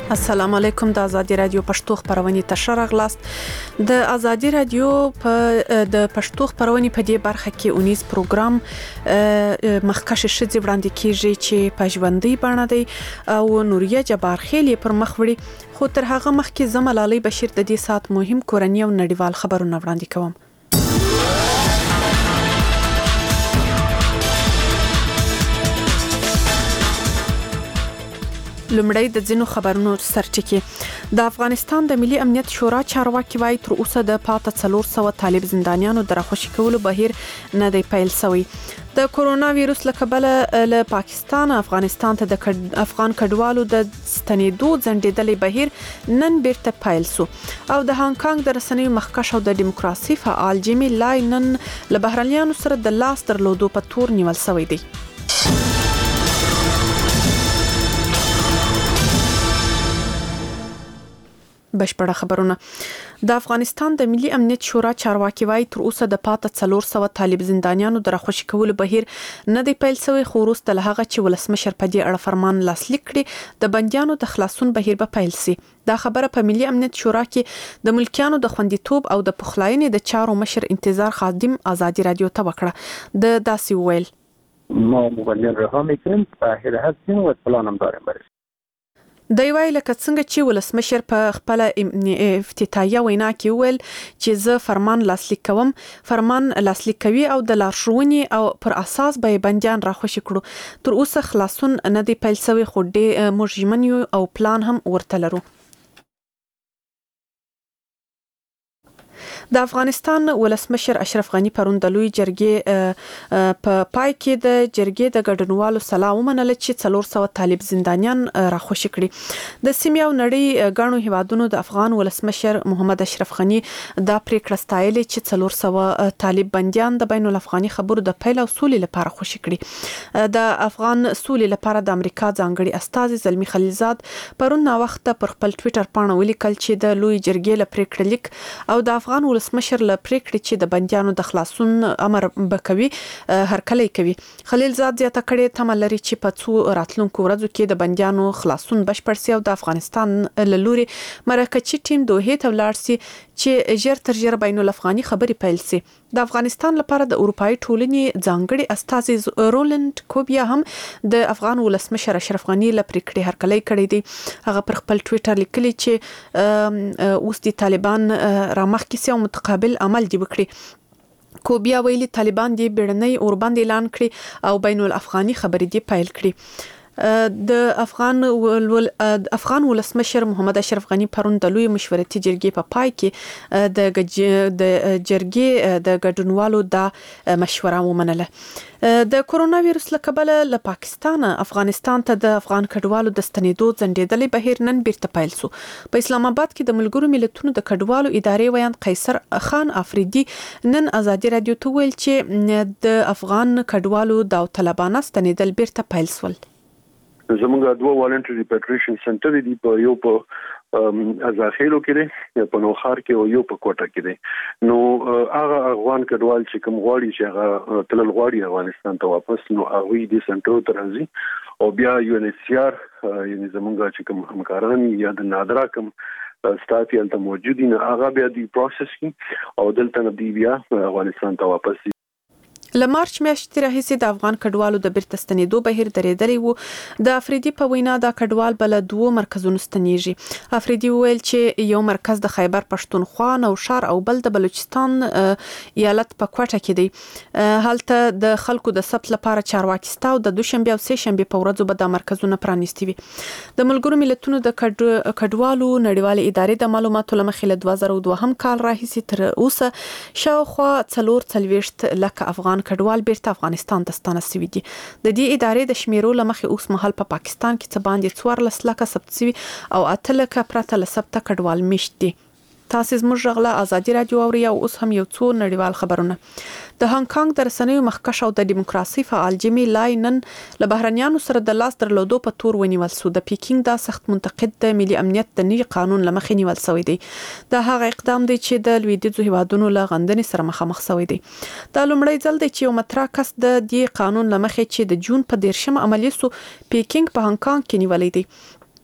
السلام علیکم. د ازادي رادیو پښتو خبرونه ته راغلاست. د ازادي رادیو په د پښتو خبرونه په دې برخه کې 19 پروګرام مخکښ شذ وړاندې کیږي چې په ژوندۍ بڼه دی او نوریه جبار خیل پر مخ وړي. خو تر هغه مخکې زملالي بشیر د دې سات مهم کورنۍ او نړیوال خبرونه وړاندې کوم. لومړی د ځینو خبرونو سرچکه. د افغانستان د ملي امنیت شورا چارواکي وايي تر اوسه د 400 طالب زندانیانو د راخوشي کولو بهیر نه دی پیل شوی. د کورونا وایروس له کبله له پاکستان افغانستان ته د افغان کډوالو د ستنېدو ځنډېدلې بهیر نن بیرته پیل شو او د هانګ کانګ د رسنیو مخکښ او د دیموکراسي فعال جیمی لای نن له بهرنیانو سره د لاس درلودو په تور نیول شوی دی. بشپړه خبرونه. د افغانستان د ملي امنیت شورا چارواکي وايي تر اوسه د 400 طالب زندانیانو د راخوشي کولو بهیر نه دی پیل شوی. خو وروسته له هغه چې ولسمشر په دې اړه فرمان لاسلیک کړي د بندیانو د خلاصون بهیر به پیل شي. دا خبره په ملي امنیت شورا کې د ملکیانو د خوندیتوب او د پخلاینې د چارو مشر انتظار خادم ازادي رادیو ته وکړه. د داسې ویل ما مبلغ رقم میکنیم باهر هستیم و پلانم داریم برای د ویل لکه څنګه چې ولسمشر په خپل افتتاحیه وینا کې ویل چې زه فرمان لاسلیک کوم. فرمان لاسلیک کوي او د لارښوونې او پر اساس به بنديان راخوشي کړو. تر اوسه خلاصون نه دی پیل شوی خو د موږ یو او پلان هم ورته لرو. د افغانستان ولسمشر اشرف غنی پرون د لوی جرګې په پای کې د جرګې د ګډونوالو سلا ومنله چې 400 طالب زندانیان راخوشي کړي. د سیمې او نړۍ غاڼو هیوادونو د افغان ولسمشر محمد اشرف غنی د پریکړه ستایلې چې 400 طالب بنديان د بین الافغاني خبرو د پیل او سولې لپاره خوشي کړي. د افغان سولې لپاره د امریکا ځانګړي استاذ زلمی خلیلزاد پرون نا وخت پر خپل ټوئیټر باندې ولیکل چې د لوی جرګې لپاره لیک او د افغان ولسمشر له پریکړې چې د بنديانو د خلاصون امر بکوي هرکلی کوي. خلیلزاد زیاته کړې تمه لري چې په څو راتلونکو ورځو کې د بنديانو خلاصون بشپړ شي او د افغانستان له لوري مرکزي ټیم دوه ته ولاړ شي چې ژر تر ژره بین الافغاني خبري پیل شي. د افغانستان لپاره د اروپאי ټولنې ځانګړي استاذ رولند کوبیا هم د افغان ولسمشر اشرف غنی له پریکړې هرکلی کړی دی. هغه پر خپل ټوئیټر لیکلی چې اوس د طالبان رامخکې سي او متقابل عمل دی وکړي. کوبیا ویلي طالبان دی بیړنۍ اوربند اعلان کړي او بین الافغاني خبرې دی پیل کړي. د افغان ولسمشر محمد اشرف غنی پرون د لوی مشورتي جرګې په پای کې د جرګې د ګډونوالو د مشوره ومنله. د کورونا وایروس له کبله له پاکستان افغانستان ته د افغان کډوالو د ستنېدو ځنډېدلې بهیر نن بیرته پیل شو. په اسلام آباد کې د ملګرو ملتونو د کډوالو ادارې ویان قیصر خان افریدي نن ازادي رادیو ته ویل چې د افغان کډوالو د طالبانو ستنېدل بیرته پیل شول. زمونږ دوه والنټری ریپاټریشن سنټر دي په یو په ازاخیلو کې دي په نوخار کې او یو په کوټه کې دي. نو هغه افغان کډوال چې کوم غواړي چې هغه تلل غواړي افغانستان ته واپس نو هغه دې سنټر ته راځي او بیا یو ان ایچ سی آر یعنی زمونږ چې کوم همکاران یا د نادرا کوم سټاف یې ته موجود دي هغه بیا دی پروسس کی او دلته دی بیا افغانستان ته واپس دي. له مارچ میاشتې راهیسې د افغان کډوالو د بیرته ستنېدو بهیر درېدلی وو. د افریدي په وینا دا کډوال بل دوه مرکزونو ستنېږي. افریدي ویل چې یو مرکز د خیبر پښتونخوا نوشهر او بل د بلوچستان ایالت په کوټه کې دی. هلته د خلکو د ثبت لپاره چارواکي ستاو د دوشنبه او سه شنبه په ورځو به د مرکزونه پرانیستي وي. د ملګرو ملتونو د کډوالو نړیوال ادارې د معلوماتو لمخې له 2002 کال راهیسې تر اوسه شاوخوا 440 لکه افغان کډوال بیرته افغانستان ته ستانه شوي دي. د دې ادارې د شمیرو لمخې اوس مهال په پاکستان کې څه باندې 14 لکه ثبت شوي او 8 لکه پرته له ثبت کډوال مشت دي. تاسو زموږ غلا ازادي رادیو اوري او اوس هم یو څو نړیوال خبرونه. د هانګ کانګ د رسنیو مخکښ او د دیموکراسي فعال جیمی لای نن له بهرنیانو سره د لاس درلودو په تور ونیول شو. د پیکینګ دا سخت منتقد د ملي امنیت د نوي قانون لمخې نیول شوی دی. دا هغه اقدام دی چې د لویدیځو هیوادونو له غندنې سره مخامخ شوی دی. دا لومړی ځل دی چې یو مترا کس د دې قانون لمخې چې د جون په 10 عملی سو پیکینګ په هانګ کانګ کې نیولې دی.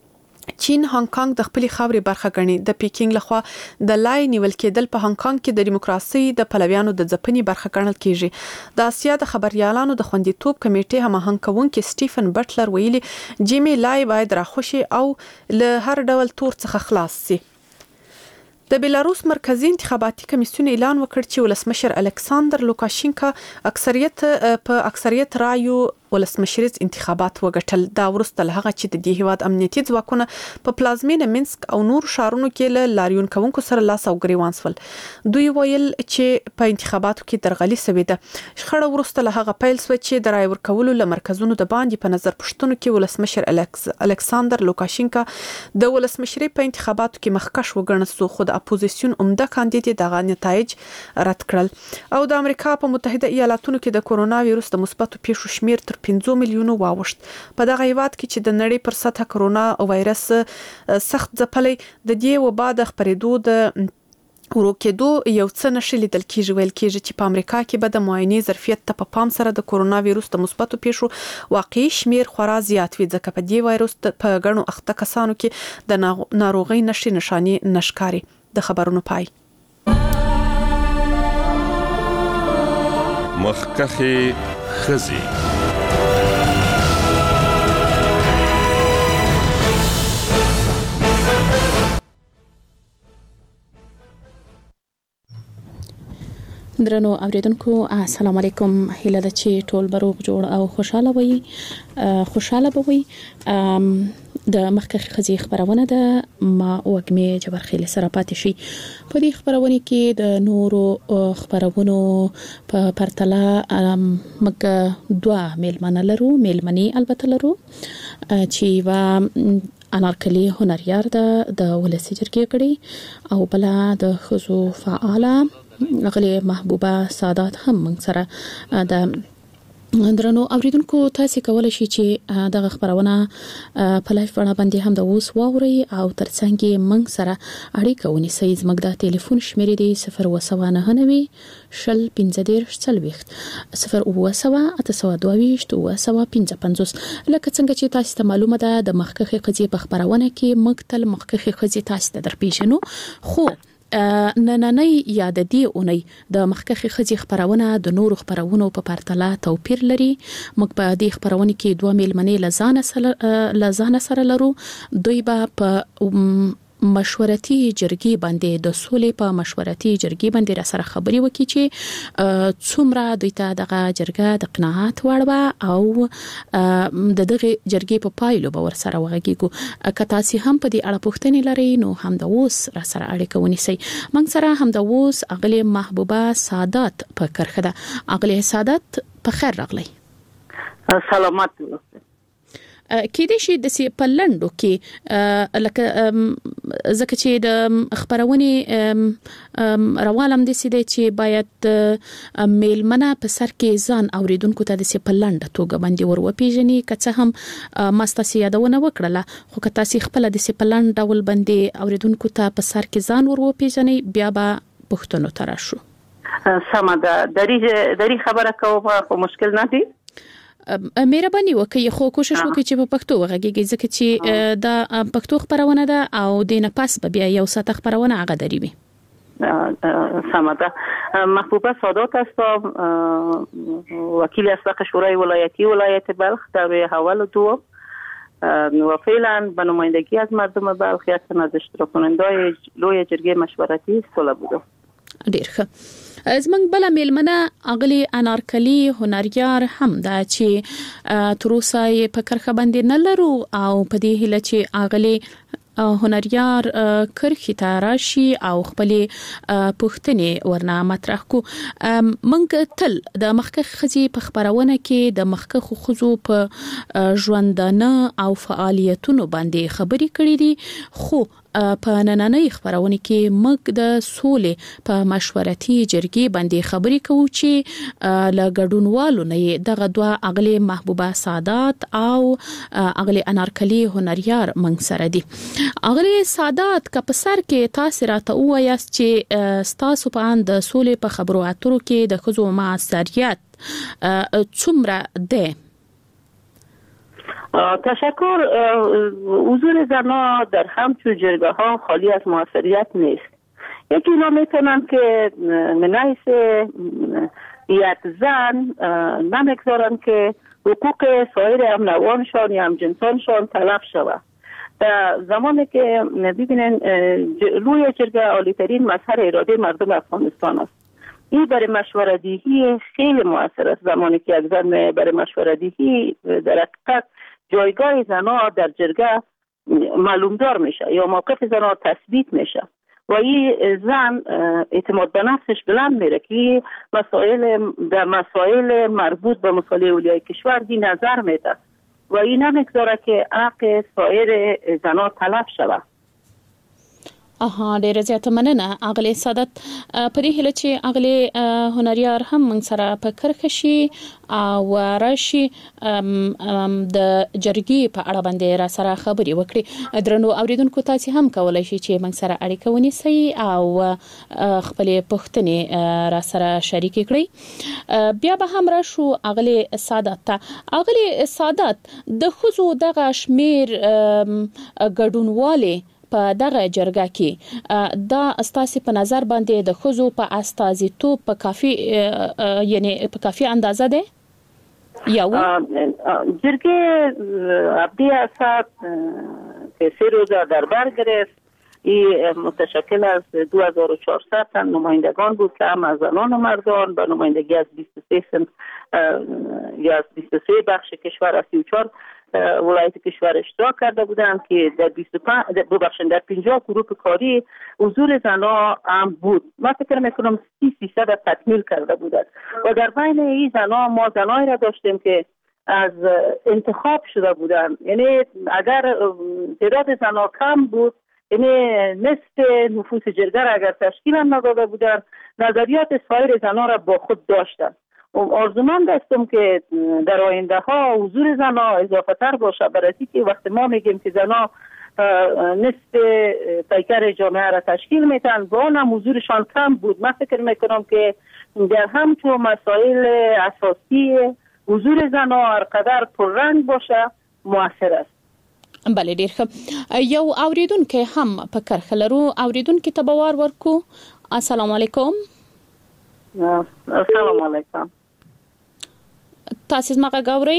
چین هانګ کانګ د خپل خاوري برخه ګڼي. د پیکینګ لخوا د لای نیول کېدل په هانګ کانګ کې د دیموکراسي د پلویانو د ځپنې برخه ګڼل کیږي. د آسیا د خبريالانو د خوندیتوب کمیټې هماهنګ کوونکي سټیفن بټلر ویلي جیمی لای باید راخوشي او له هر ډول تور څخه خلاص شي. د بیلاروس مرکزی انتخاباتي کمیسیون اعلان وکړ چې ولسمشر الکساندر لوکاشینکا اکثریت رایو ولسمشریز انتخابات وګټل. دا ورسته له هغه چې د دې هیواد امنیتي ځواکونه په پلازمینه منسک او نور شهرونو کې له لاریون کوونکو سره لاس او ګریوان سول. دوی ویل چې په انتخاباتو کې درغلي سوې ده. شخړه ورسته له هغه پیل شو چې د رای ورکولو له مرکزونو د باندې په نظر پښتنو کې ولسمشر الکساندر لوکاشینکا د ولسمشري په انتخاباتو کې مخکښ وګڼل شو، خو د اپوزیسیون عمده کاندید دغه نتایج رد کړل. او د امریکا په متحده ایالاتونو کې د کورونا وایروس د مثبتو پیښو شمیر 5 میلیونو واوښت. په دغه هیواد کې چې د نړۍ پر سطح کورونا وایرس سخت ځپلې، د دې وبا د خپرېدو د ورکېدو یو څه نشي لیدل کېږي. ویل کېږي چې په امریکا کې به د معاینې ظرفیت ته په پام سره د کورونا وایروس د مثبتو پیښو واقعي شمیر خورا زیات وي، ځکه په دې وایروس په ګڼو اخته کسانو کې د ناروغۍ نښې نشکاري. د خبرونو پای. مخکخې خزي درنو اوریدونکو السلام علیکم. هیله ده چې ټول بروغ جوړ او خوشاله بوي. د مخکخ خزي خبرونه ده ما وګمه جبرخیل سره پاتې شي. په دې خبرونه کې د نورو خبرونو په پرتله مګ دوا میلمنی البته لرو چې وا انارکلی هنریار ده د ولسی جرګې کړي او بلا د خزو فعاله غلي محبوبه سادات هم من سره د درنو اوریدونکو تاسو کولای شئ چې دغه خبرونه په لایف باندې هم د اوس واوري او ترڅنګ من سره اړیکه ونیسئ. زموږ د ټلیفون شمیرې دی 099 شل 15 40 0 لکه څنګه چې تاسو ته معلومه ده د مخکخي قضیه په خبرونه کې مقتل مخکخي قضیه تاسو ته درپېژنو، خو نننۍ یا د دې اونۍ د مخکخي خزي خبرونه د نورو خبرونو په پرتله توپیر لري. موږ په دې خبرونه کې دوه میلمنې لزانه سره لرو. دوی به په مشورتي جرګې باندې د سولې په مشورتي جرګې باندې را سره خبري وکړي چې څومره دوی ته دغه جرګه د قناعت وړ او دغه جرګې په پایلو به ور سره وغږیږي. که تاسو هم په دې اړه پوښتنې لرئ نو هم د اوس را سره اړیکه ونیسئ. موږ سره هم د اوس اغلی محبوبه سادات په کرخه ده. اغلی سادات په خیر راغلی. سلامات کې دې شي د سی په لندو کې لکه زکه چې د خبرونه روالم د سي چې باید میلمنه په سر کې ځان اوریدونکو ته د سی په لند توګه باندې ور وپیژني. که هم ماستاسي یادونه وکړه، خو که تاسو خپل د سی په لند ډول باندې اوریدونکو ته په سر کې ځان ور وپیژني بیا به پښتنو تراشو. سم ده. دری خبره کوم خو مشکل نه دی. مهرباني وکړئ خو کوشش وکړئ چې په پښتو وغږیږئ، ځکه چې دا پښتو خبرونه ده او د نه پاس به بیا یو ساعت خبرونه هغه دري وي. سماده. محبوبه سادات هستم، وکیل اسبق شورای ولایتی ولایت بلخ در حوال دوم و فعلا به نمایندگی از مردم بلخ یکی از اشتراک کننده‌های لوی جرګې مشورتي صلح بودم. ډیر ښه. زمنګ بل میلمنه اغلی انارکلی هنریار هم دا چې تروسای په کرخه باندې نه لرو او په دې هله چې اغلی هنریار کرخي ته راشي او خپل پوښتنې ورنه مطرح کو. منګ تل د مخکخ خزي په خبرونه کې د مخکخ خزو په ژوندانه او فعالیتونو باندې خبري کړې دي، خو په نننۍ خبرونه کې موږ د سولې په مشورتي جرګې باندې خبري کوو چې ل ګډونوالو نه دغه دوه اغلی محبوبه سادات او اغلی انارکلی هنریار منګ سره دي. اغلی سادات کا په سر کې تاسو راته وایاست چې ستاسو په اند د سولې په خبرو اترو کې د خزو معاصریت څومره ده؟ تشکر. حضور زنان در همچون جرگه ها خالی از موثریت نیست. یکی اینا میتونن که من حیث یک زن نمیگذارن که حقوق سایر هم نوانشان یا هم جنسانشان تلف شود. در زمانی که ببینن روی جرگه عالی‌ترین مظهر اراده مردم افغانستان است. این برای مشوره‌دهی خیلی مؤثر است. زمانی که یک زن برای مشوره‌دهی در حقیقت جایگاه زنها در جرگه معلومدار میشه یا موقف زنها تثبیت میشه و این زن اعتماد به نفسش بلند میره که مسائل مربوط به مصالح اولیای کشور دی نظر میده و این نمیگذاره که حق سایر زنها تلف شود. ډیره زیاته مننه اغلی سعادت. په دې هله چې اغلی هنریار هم موږ سره په کرښه شي او راشي د جرګې په اړه باندې را سره خبرې وکړي. درنو اوریدونکو تاسو هم کولای شئ چې موږ سره اړیکه ونیسئ او خپل پوښتنې را سره شریک کړئ. بیا به هم راشو اغلی سعادت ته. اغلی سعادت د خزو دغه شمیر ګډونواله په دغه جرګه کې دا استاسي په نظر باندې د خزو په استازیتوب په کافي اندازه ده یا جرګه ابدی اساس که 3 روزه در بر گرفت. این متشکل از 2400 تن نمایندگان بود که هم از زنان و مردان به نمایندگی از 23 یا از 23 بخش کشور از 34 ولایت کشور اشتراک کرده بودند که در 50 گروه کاری حضور زنها هم بود. من فکر میکنم 30% تکمیل کرده بودند و در بین این زنها ما زنایی را داشتیم که از انتخاب شده بودند. یعنی اگر تعداد زنها کم بود، یعنی نصف نفوس جرگه را اگر تشکیل هم نداده بودند، نظریات سایر زنها را با خود داشتند. آرزومند هستم که در آینده ها حضور زنها اضافه تر باشه، برای که وقتی ما میگیم که زنها نصف پیکر جامعه را تشکیل میتن و اونم حضورشان کم بود. من فکر میکنم که در همچون مسائل اساسی حضور زنها هر قدر پررنگ باشه مؤثر است. بله ډیر ښه. یو اوریدونکو هم په کرښه لرو. اوریدونکو ته باور ورکو. السلام علیکم. السلام علیکم. تاسو زما غاوري؟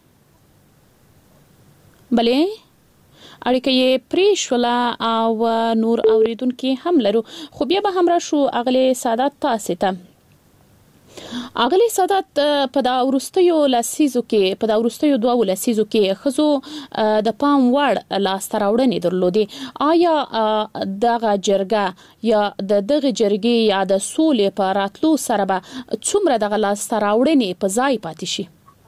بله اړیکه یې پرې شوله او نور اوریدونکو هم لرو. خو بیا به هم را شو اغلی سعادت تاسو ته. اغلی سعادت په دا ورستیو لسیزو کې په دا ورستیو دوه لسیزو کې خزو د پام وړ لاس تراوړنې درلودي. آیا دغه جرګه یا دغه جرګې یا د سولې په راتلو سره به څومره دغه لاس تراوړنې په ځای پاتې شي؟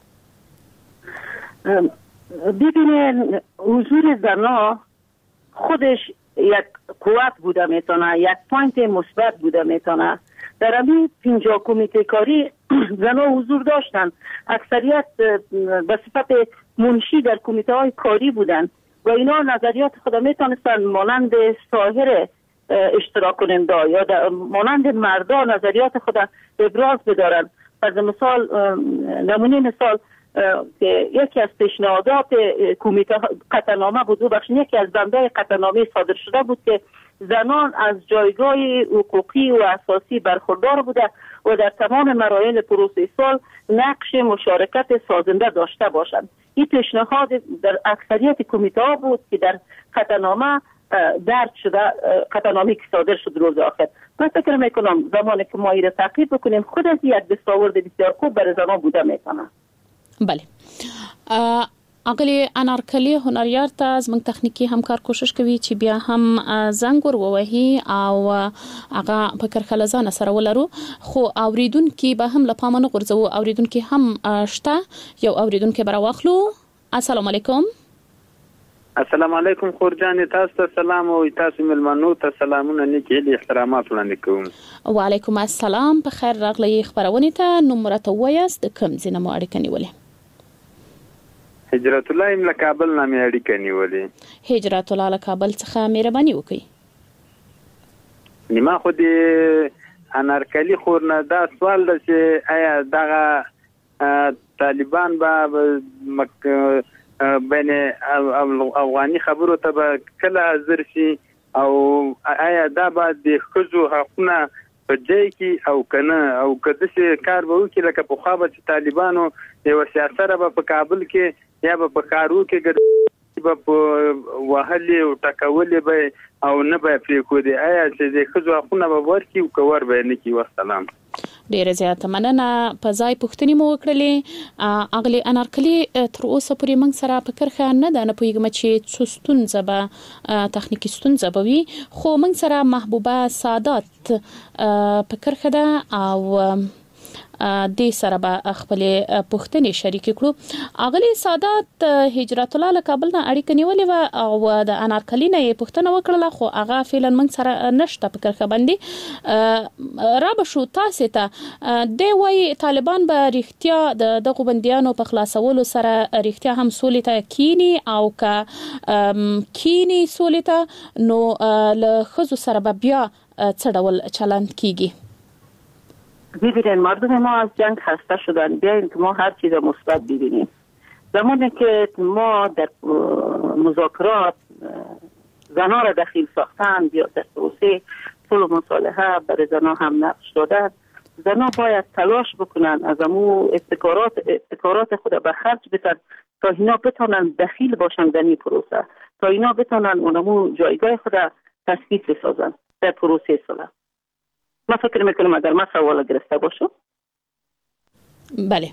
ببینید حضور زنها خودش یک قوت بوده میتونه، یک پوینت مثبت بوده میتونه. در همین 50 کمیته کاری زنها حضور داشتند. اکثریت به صفت منشی در کمیته های کاری بودند و اینا نظریات خود میتونستند مانند سایر اشتراک کننده یا مانند مردا نظریات خود ابراز بدارند. از مثال نمونه مثال که یکی از پیشنهادات کمیته قطعنامه بود، یکی از بندهای قطعنامه صادر شده بود که زنان از جایگاه حقوقی و اساسی برخوردار بوده و در تمام مراحل پروسه سال نقش مشارکت سازنده داشته باشند. این پیشنهاد در اکثریت کمیته ها بود که در قطعنامه درج شده، قطعنامه که صادر شد روز آخر. من فکر میکنم زمانی که ما این را تعقیب بکنیم خود از یک دستاورد بسیار خوب برای زنان بوده میکنه. بله. اغلی انارکلی هنریار ته زموږ تخنیکی همکار کوشش کوي چې بیا هم زنګ ور ووهي او هغه په کرخه ځان سره ولرو، خو اوریدونکو به هم لپاره نه غورځو. اوریدونکو هم شته. یو اوریدونکو برا واخلو. السلام علیکم. السلام علیکم خورجان، تاسو ته سلام او تاسو ملمنو ته سلامونه نیکې احترامات وړاندې کوم. وعلیکم السلام. په خیر راغلی خبرونه ته. نمبر ته وایست کوم ځنه مو اړیکه نیولې؟ هجرت الله ام کابل نامې اړیکه نیولې. هجرت الله له کابل څخه مهرباني وکړئ. نیمه خو دې انارکلی خورنه دا سوال ده چې آیا دغه طالبان به بین افغاني خبرو ته کله حاضر شي او آیا دا به د ښځو حقونه په ځای کې او کنه او کده چې کار به وکړي لکه په خوا به طالبانو یو سیاست به په کابل کې یا به په کارو کې به وهلې او ټکولې به او نه به پریکو دي آیا چې د ښځو حقونه به ورکړي او کور به نه کی والسلام. ډیره زیاته مننه. په ځای پوښتنې مو وکړلې اغلی انارکلی تر اوسه پورې موږ سره په کرخه نه ده نه پوهیږم چې څه ستونزه به تخنیکی ستونزه به وي خو موږ سره محبوبه سعادت په کرخه ده او د سره به خپل پوښتنې شریک کړو. اغلی سعادت هجرت الله له کابل نه اړیکه نیولې و او د انارکلی نه پوښتنه وکړه خو هغه فعلا موږ سره نشته په کرخه باندې را به شو تاسو ته د وای طالبان به رښتیا دغه بنديانو په خلاصولو سره رښتیا هم سولې ته کینی او که کینی سولې ته نو له خزو سره به بیا څه ډول چلند کیږي؟ ببینید مردم ما از جنگ خسته شدن بیاین که ما هر چیز مثبت ببینیم. زمانی که ما در مذاکرات زنها را دخیل ساختن یا در پروسه صلح و مصالحه برای زنها هم نقش دادن زنها باید تلاش بکنن از امو ابتکارات خود به خرج بدن تا اینا بتونن دخیل باشن در این پروسه تا اینا بتونن اونمو جایگاه خود تثبیت بسازن در پروسه صلح. ما فکر میکنم اگر ما سوال گرفته باشم. بله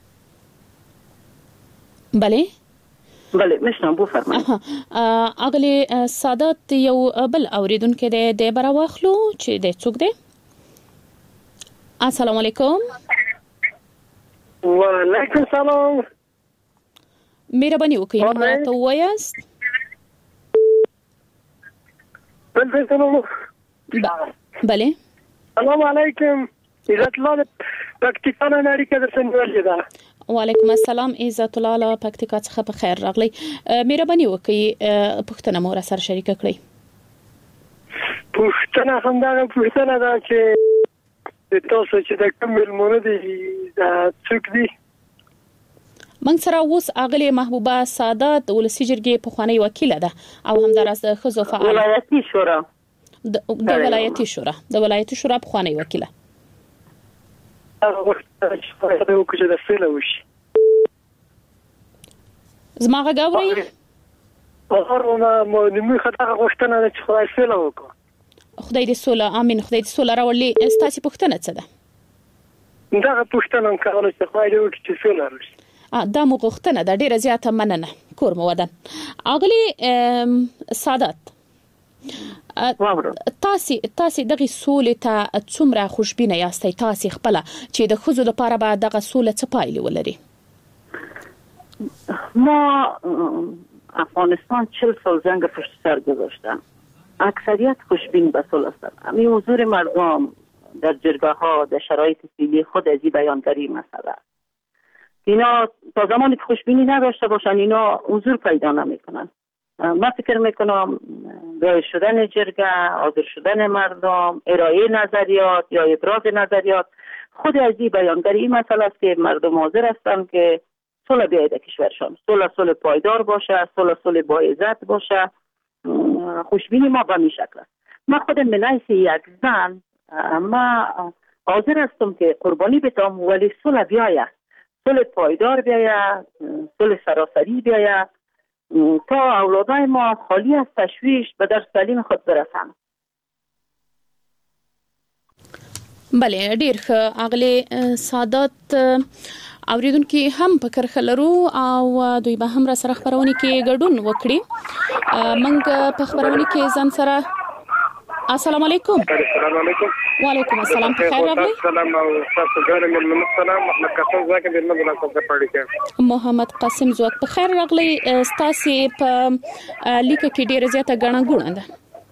بله بله مشنم بفرمایید. اغلی سعادت یو بل اوریدونکو د براواخلو چې د څوک دی. السلام علیکم. وعلیکم سلام. مهرباني وکړئ نو راته وایاست. بله سلام علیکم. عزت الله پکتیکا نه اړیکه درته نیولې ده. وعلیکم السلام. عزت الله پکتیکا څخه په خیر راغلی. مهرباني وکړئ پوښتنه مو را سره شریک کړئ. پوښتنه همدغه پوښتنه ده چې تاسو چې د کوم ملمونه دي څوک دي؟ موږ سره اوس اغلی محبوبه سعادت ولسی جرګې په خوانی وکیله ده او همدارس د خزو فعال ولایتي شورا د ولایتي شورا په خوانی وکیله. زما غاوري خدای دې سوله امين. خدای دې سوله راولي. ستاسو پوښتنه څه ده؟ دا پوښتنه کوم چې خدای دې وکړي چې سوله راشي. دا مو غوښتنه ده. ډیره زیاته مننه. کور مو ودان. اغلی سعادت تاسو دغه سولې ته څومره خوشبینه یاستئ تاسو خپل چې د خزو لپاره به دغه سولې څه پایلې ولري؟ ما افغانستان 40 سال جنگ پشت سر گذاشتن. اکثریت خوشبین به صلح هستند. همین حضور مردم در جرگه ها در شرایط فعلی خود از این بیانگری مسئله اینا تا زمانی که خوشبینی نداشته باشن اینا حضور پیدا نمیکنن. من فکر میکنم رای شدن جرگه، حاضر شدن مردم، ارائه نظریات یا ابراز نظریات خود از این بیانگری این مسئله است که مردم حاضر هستند که صلح بیاید کشورشان، صلح پایدار باشه، صلح با عزت باشه. خوشبینی ما به این شکل است. من خودم به حیث یک زن ما حاضر هستم که قربانی بدم ولی صلح بیاید، صلح پایدار بیاید، صلح سراسری بیاید تا اولادای ما خالی از تشویش به در سلیم خود برسند. بله ډیر ښه. اغلی سعادت اوریدونکو هم په کرخه لرو او دوی به هم را سره خبرونه کې ګډون وکړي. موږ په خبرونه کې ځان سره السلام علیکم. السلام علیکم. وعلیکم السلام. په خیر راغلی. سلام او تاسو ګرم ملمن سلام. محمد قاسم زاکه د نن بلا څخه پړی کې. محمد قاسم زوک په خیر راغلی. تاسو په لیک کې ډیره زیاته غاڼه ګونه ده.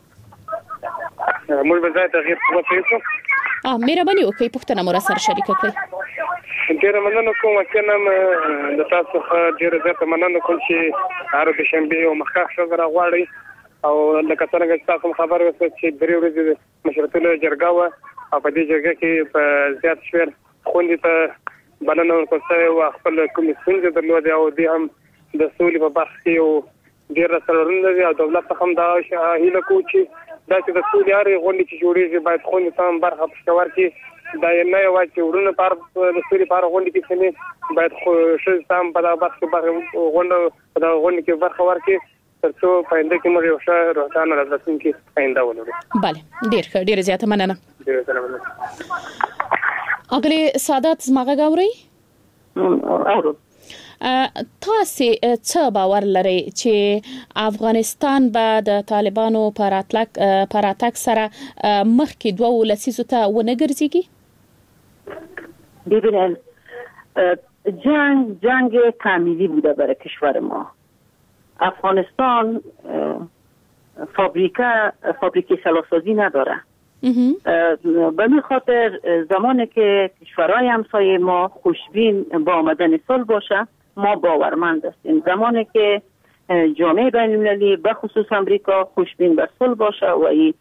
موږ به ځای تغیر وکړو. مهرباني وکړئ پوښتنه مو را سره شریک کړئ. ډیره مننه کوم چې نن د تاسو ډیره زیاته مننه کوم چې هر د شنبه او مخکښ شغره غواړي او لکه څنګه تاسو خبر وسه چې درې ورځې مشرتونه جرګه و او په دې جرګه کې په زیات شمېر خوندې ته بلنه ورکړه او خپل کوم څنګه درلود او دې هم د سولې په برخه کې او ډیر سرورونه دي او دولت هم دا هیله کوي چې دا چې د سولې اړ غونډې چې جوړېږي باید خو تام برخه پښتور کې دا نه یو چې ورونه پر د سولې پر غونډې کې څنګه باید خو شې تام په دا برخه غونډه کې برخه ورکړي ترڅو پاینده کې موږ یو ښه روښانه راتلونکي پاینده ولرو. بله ډیر زیاته مننه. اغلی سعادت زماغه غوري اورو تاسو څه باور لرئ چې افغانستان به د طالبانو پر اتاک سره مخکې دوه لسیزو ته ونه ګرځيږي؟ ببینید جنگ کاملی بوده برای کشور ما. افغانستان فابریکه سلاح‌سازی نداره. به این خاطر زمانی که کشورهای همسایه ما خوشبین با آمدن صلح باشه ما باورمند هستیم. زمانی که جامعه بین‌المللی به خصوص امریکا خوشبین به صلح باشه و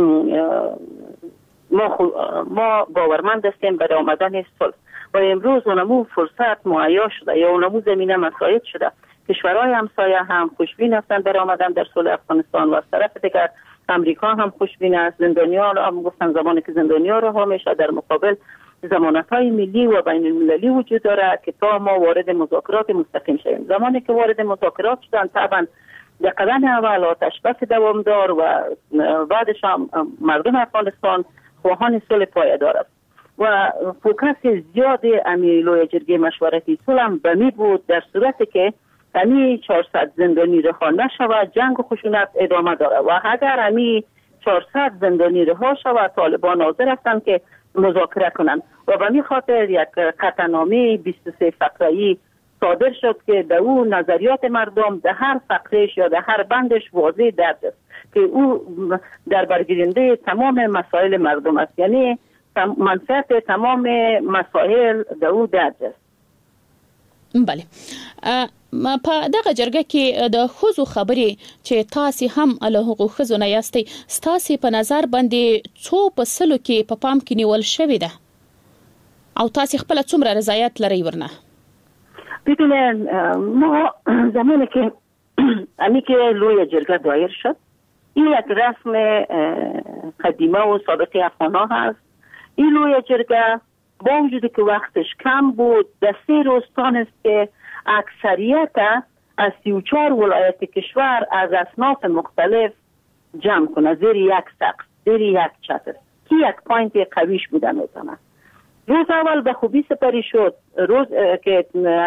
ما باورمند هستیم برای آمدن صلح. و امروز اونمو فرصت مهیا شده یا اونمو زمینه مساعد شده. کشورهای همسایه هم خوشبین هستند برای آمدن در صلح افغانستان و از طرف دیگر امریکا هم خوشبین است. زندانیان هم گفتن زمانی که زندانی‌ها رها میشه در مقابل ضمانت‌های ملی و بین المللی وجود داره که تا ما وارد مذاکرات مستقیم شویم. زمانی که وارد مذاکرات شدن طبعا در قدم اول آتش بس دوامدار و بعدش هم مردم افغانستان خواهان صلح پایدار است و فوکس زیاد لوی جرگه مشورتی صلح هم به می بود در صورتی که 400 زندانی رها نشود جنگ و خشونت ادامه داره و اگر 400 زندانی رها شود طالبان حاضر هستند که مذاکره کنند و به این خاطر یک قطعنامه 23 فقره‌ای صادر شد که در او نظریات مردم در هر فقرهش یا در هر بندش واضح درج است که او در برگیرنده تمام مسائل مردم است، یعنی منفعت تمام مسائل در او درج است. بله په دغه جرګه کې د خزو خبرې چې تاسو هم له حقوق خزو نه یاستئ ستاسو په نظر باندې څو په سلو کې په پام کې نیول شوې ده او تاسو خپل څومره رضایت لرئ ورنه؟ ببینید ما زمانی که لوی جرګه دایر شد این یک رسم قدیمه و سابقه افغان‌ها هست. این لوی جرګه با وجودی که وقتش کم بود در 3 روز تانست که اکثریت از 34 ولایت کشور از اصناف مختلف جمع کنه زیر یک سقف، زیر یک چتر که یک پوینت قویش بوده میتونه. روز اول به خوبی سپری شد. روز که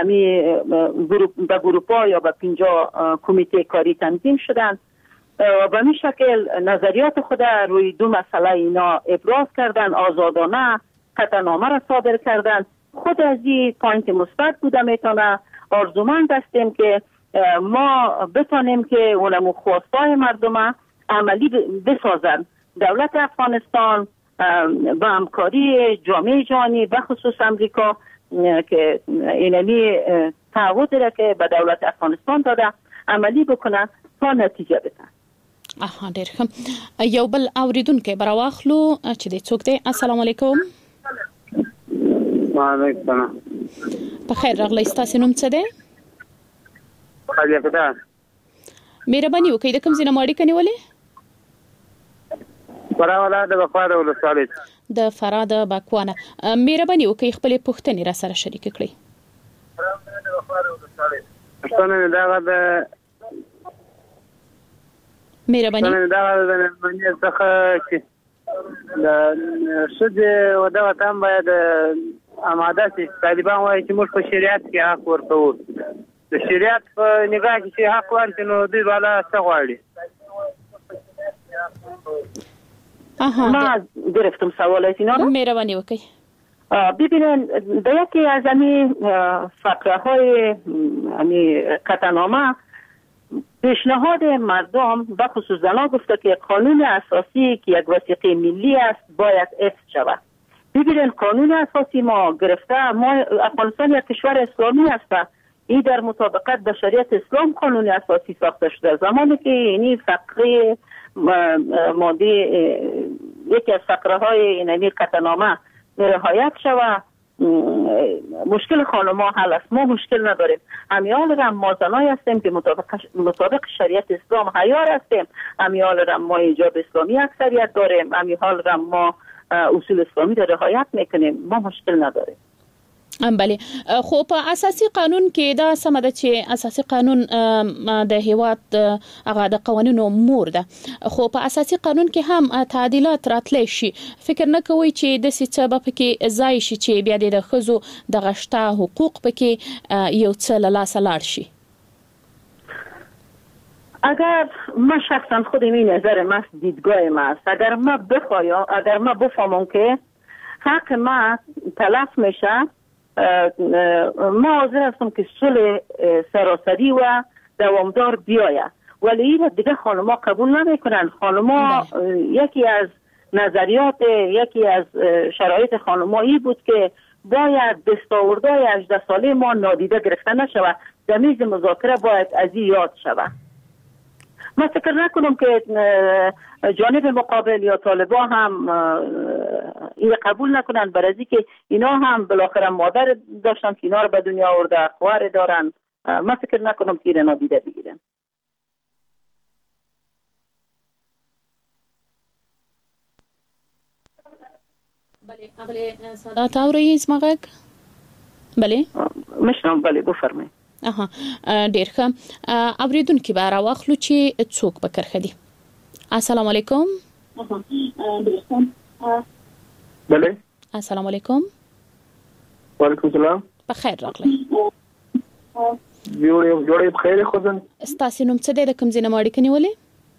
به گروپا یا به 50 کمیته کاری تنظیم شدن و به این شکل نظریات خود روی 2 مسئله اینا ابراز کردن، آزادانه قطعنامه را صادر کردن. خود از این پوینت مثبت بوده میتونه. آرزومند هستیم که ما بتانیم که اونمو خواستای مردم عملی بسازن. دولت افغانستان با همکاری جامعه جهانی به خصوص امریکا که اینمی تعهد داره که به دولت افغانستان داده عملی بکنه تا نتیجه بده. ډیر ښه. یو بل اوریدونکو براواخلو چې د څوک دی. السلام علیکم. وعلیکم السلام. په خیر راغلی. ستاسو نوم څه دی؟ خلیفه. مهرباني وکړئ د کوم ځای نه اړیکه نیولې؟ فراه د بکوانه ولسوالۍ. د فراه د بکوانه. مهرباني وکړئ خپل پوښتنې را سره شریک کړئ. پښتنه دا د مهرباني دا د منځ څخه چې د شذ و دا تام باید آماده شي. طالبان وايي چې موږ په شریعت کې حق ورکوو. د شریعت په نگاه کې چې حق ورکړي نو دوی بالا څه غواړي؟ ما گرفتم سوالات اینا رو. مهربانی وکړئ. ببینید در یکی از همین فقره های قطعنامه پیشنهاد مردم به خصوص زنان گفته که قانون اساسی که یک وثیقه ملی است باید حفظ شود. ببینید قانون اساسی ما گرفته، ما افغانستان یک کشور اسلامی است. این در مطابقت با شریعت اسلام قانون اساسی ساخته شده. زمانی که این فقره ماده یکی از فقره های این قطعنامه رعایت شود مشکل خانم‌ها حل است. ما مشکل نداریم. همیال رم ما زنایی هستیم که مطابق شریعت اسلام حیار هستیم. همیال رم ما حجاب اسلامی اکثریت داریم. همیال رم ما اصول اسلامی را رعایت میکنیم. ما مشکل نداریم. بله. خو په اساسي قانون کې دا سم ده چې اساسي قانون د هیواد هغه د قوانینو مور ده، خو په اساسي قانون کې هم تعدیلات راتلی شي. فکر نه کوي چې د سبب کې ځای شي چې بیا د خزو د غشته حقوق پکې یو څه لاس لاړ شي. اگر ما شخصا خود این نظر ما دیدگاه ما است، اگر ما بفهمم که حق ما تلف میشه، ما حاضر هستم که صلح سراسری و دوامدار بیاید، ولی این دیگه خانم‌ها قبول نمیکنن. خانم‌ها یکی از نظریات، یکی از شرایط خانم‌ها بود که باید دستاوردهای 18 ساله ما نادیده گرفته نشود، در میز مذاکره باید از این یاد شود. من فکر نکنم که جانب مقابل یا طالبان هم این قبول نکنن، برای که اینا هم بالاخره مادر داشتن که اینا رو به دنیا آورده، خواهر دارن. من فکر نکنم که اینا نادیده بگیرن. بله اغلی سادات اوري اسمغه. بله مشنم. بله بفرمایئ. ډیر ښه. اوریدونکو به راوخلو چې څوک به کرخدي. السلام علیکم. بله السلام علیکم. وعلیکم السلام. بخیر راغلی. جوړې بخیر خدای. ستاسو نوم څه دی، د کوم ځای نه ماړی کنيولې؟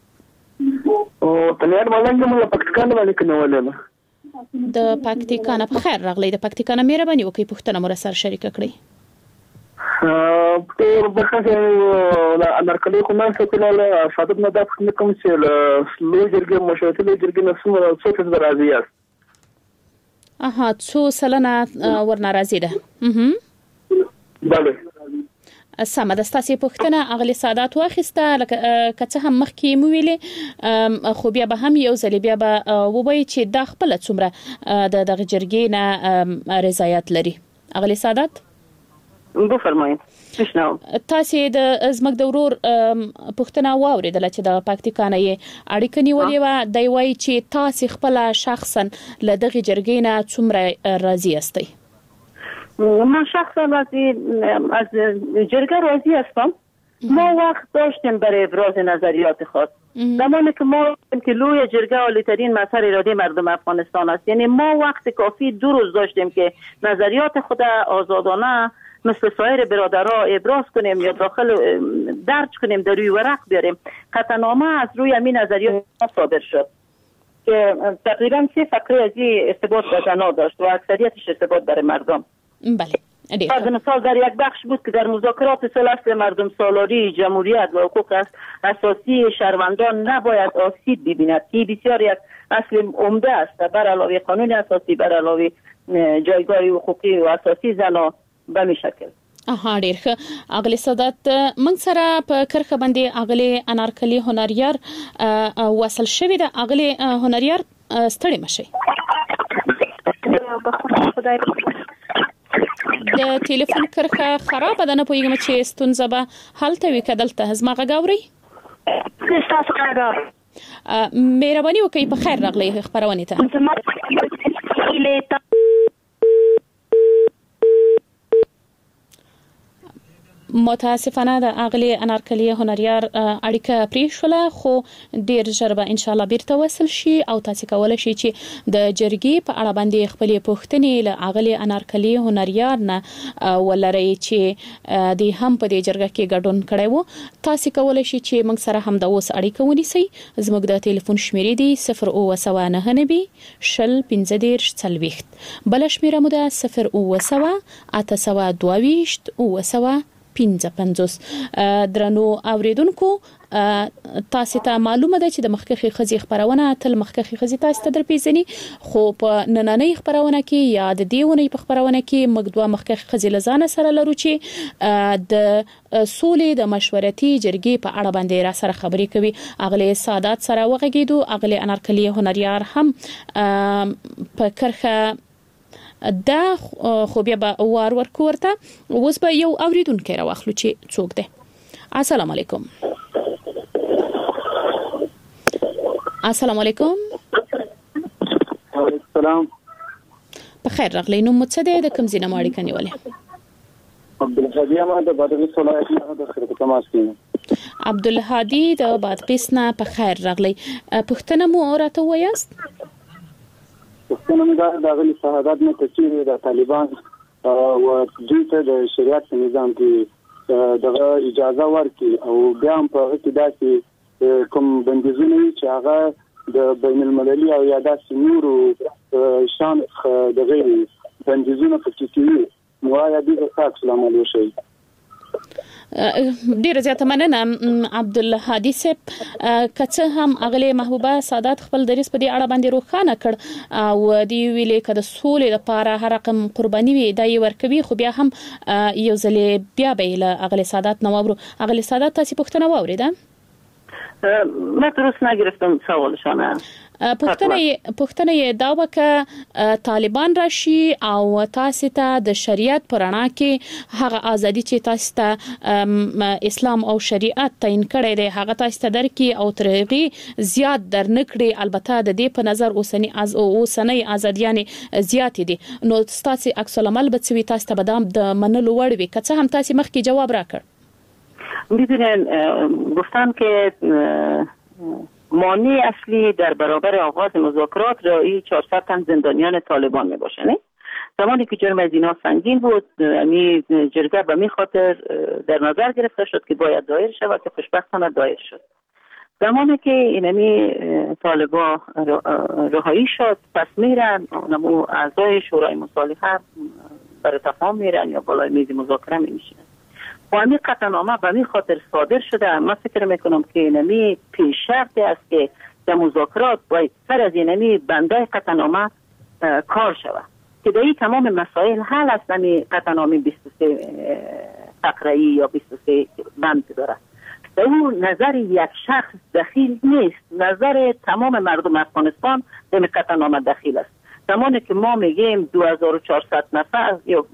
او تنیار ملنګ موږ پاکستان باندې کنيولې. د پاکستان بخیر راغلی. د پاکستان مهرباني وکړئ پښتنه مو سره شریک کړئ. په بخښه انارکلي خو نه څه صادق نه دا څنګه کوم چې لوی جرګې مشورتي لوی جرګې نسمه څه څه راځي است. څو سلنه ورناراضي ده. بله سمه ده. ستاسو پښتنه اغلی سادات واخسته لکه څه هم مخکې مو ویلې، خو بیا به هم یو ځل بیا به ووایي چې د خپل څومره د جرګې نه رضایت لري. اغلی سادات بفرمایئ. مشنو. تاسو د زمک د ورور پښتنه واوریدله چې د پاکستان یې اړیکه نیولې و، دی وایي چې تاسو خپل شخصا له دغه جرګې نه څومره راضي استئ؟ من شخصا از جرگه راضی هستم. ما وقت داشتیم برای ابراز نظریات خود. زمانی که ما که لوی جرگه عالی‌ترین مظهر اراده مردم افغانستان است، یعنی ما وقت کافی 2 روز داشتیم که نظریات خود آزادانه مثل سایر برادرها ابراز کنیم یا داخل درج کنیم، در روی ورق بیاریم. قطعنامه از روی همین نظریات صادر شد که تقریبا 3 فقره از این ارتباط به زنها داشت و اکثریتش ارتباط برای مردم. بله. از مثال در یک بخش بود که در مذاکرات صلح مردم سالاری جمهوریت و حقوق اساسی شهروندان نباید آسیب ببیند، که بسیار یک اصل عمده است بر علاوه قانون اساسی، بر علاوه جایگاه حقوقی و اساسی زنان به می شکل. ډیر ښه. اغلی سادات موږ سره په کرخه باندې اغلی انارکلي هنریار وصل شوی ده. اغلی هنریار ستړي مشي. د ټلیفون کرخه خراب ده، نه پوهیږم چې ستونزه به هلته وي که دلته. زما غږ اورئ؟ ستاسو غږ مهرباني وکړئ په خیر راغلی خپرونې ته. متاسفانه د اغلی انارکلي هنریار اړیکه پرې شوله، خو ډیر ژر به ان شاء الله بیرته وصل شي او تاسو کولای شئ چې د جرګې په اړه باندې خپل پوښتنې له اغلی انارکلي هنریار نه ولرئ چې د هم په دې جرګه کې ګډون کړی وو. تاسو کولای شئ چې موږ سره هم د اوس اړیکه ونیسئ. زموږ د ټلیفون شمیرې دی 00999 شل 15 40. بل شمیره مو ده 009 822 55. درنو اوریدونکو تاسو ته معلومه ده چې د مخکخي خزي خبرونه تل مخکخي خزي تاسو ته درپېژني، خو په نننۍ خبرونه کې یا د دیونی په خبرونه کې موږ دوه مخکخي خزي لزان سره لرو چې د سولې د مشورتي جرګې په اړه باندې را سره خبرې کوي. اغلی سادات سره وغږیدو، اغلی انارکلي هنریار هم په کرخه دا خو بیا به وار ورکورته اوس به یو اوریدونکو راوخلو چې څوک دی. السلام علیکم. السلام علیکم. السلام. بخیر راغلی. نو مڅ دی د کوم ځای نه ماړی کنيولې؟ عبدالهادي ما د بادغیس ولایت نه د خرقه تماس کینم. عبدالهادي د بادغیس نه په خیر راغلی. پښتنه مو راته وایاست؟ پښتنه مو د غلي شهادت نه تشریح د طالبان او دوی ته د شریعت نظام کې دغه اجازه ورکړي او بیا هم په هغه کې داسې کوم بندیزونه چې هغه د بین المللي او یا داسې نورو شان دغه بندیزونه پکې کوي. نو یا دې تاسو سلام علیکم. ډیره زیاته مننه عبدالهادي صاحب. کڅه هم اغلی محبوبه سادات خپل دریس په دې اړه باندې روښانه کړ او دی ویلې کده سولې لپاره هر رقم قرباني وي دای ورکوي، خو بیا هم یو ځلې بیا به له اغلی سادات نو ورو. اغلی سادات تاسو پوښتنه واوریده؟ ما درست نگرفتم سوالشانه. پښتنه دا وکه طالبان راشي او تاسو ته د شریعت پرانا کې هغه ازادي چې تاسو ته اسلام او شریعت تعین کړی دی هغه تاسو ته درکې او ترغي زیات درنکړي. البته د دې په نظر اوسنۍ ازادیان زیات دي. نو تاسو عکس العمل به څه وي تاسو ته بدام د منلو وړ وي که څه هم تاسو مخکې جواب راکړ؟ می‌دونین گفتن که مانع اصلی در برابر آغاز مذاکرات رایی 400 تن زندانیان طالبان می باشه. نه زمانی که جرم از اینا سنگین بود یعنی جرگه به می خاطر در نظر گرفته شد که باید دایر شود که خوشبختانه دایر شد. زمانی که اینمی طالبا رهایی شد پس میرن اونمو اعضای شورای مصالحه برای تفاهم میرن یا بالای میز مذاکره میشینن. و همین قطعنامه به این خاطر صادر شده. من فکر میکنم که اینمی پیش شرطی است که در مذاکرات باید سر از اینمی بنده قطعنامه کار شود که در این تمام مسائل حل است. نمی قطعنامه 23 فقره‌ای یا 23 بند داره. در اون نظر یک شخص دخیل نیست، نظر تمام مردم افغانستان در قطعنامه دخیل است. زمانی که ما میگیم 2400 نفر یا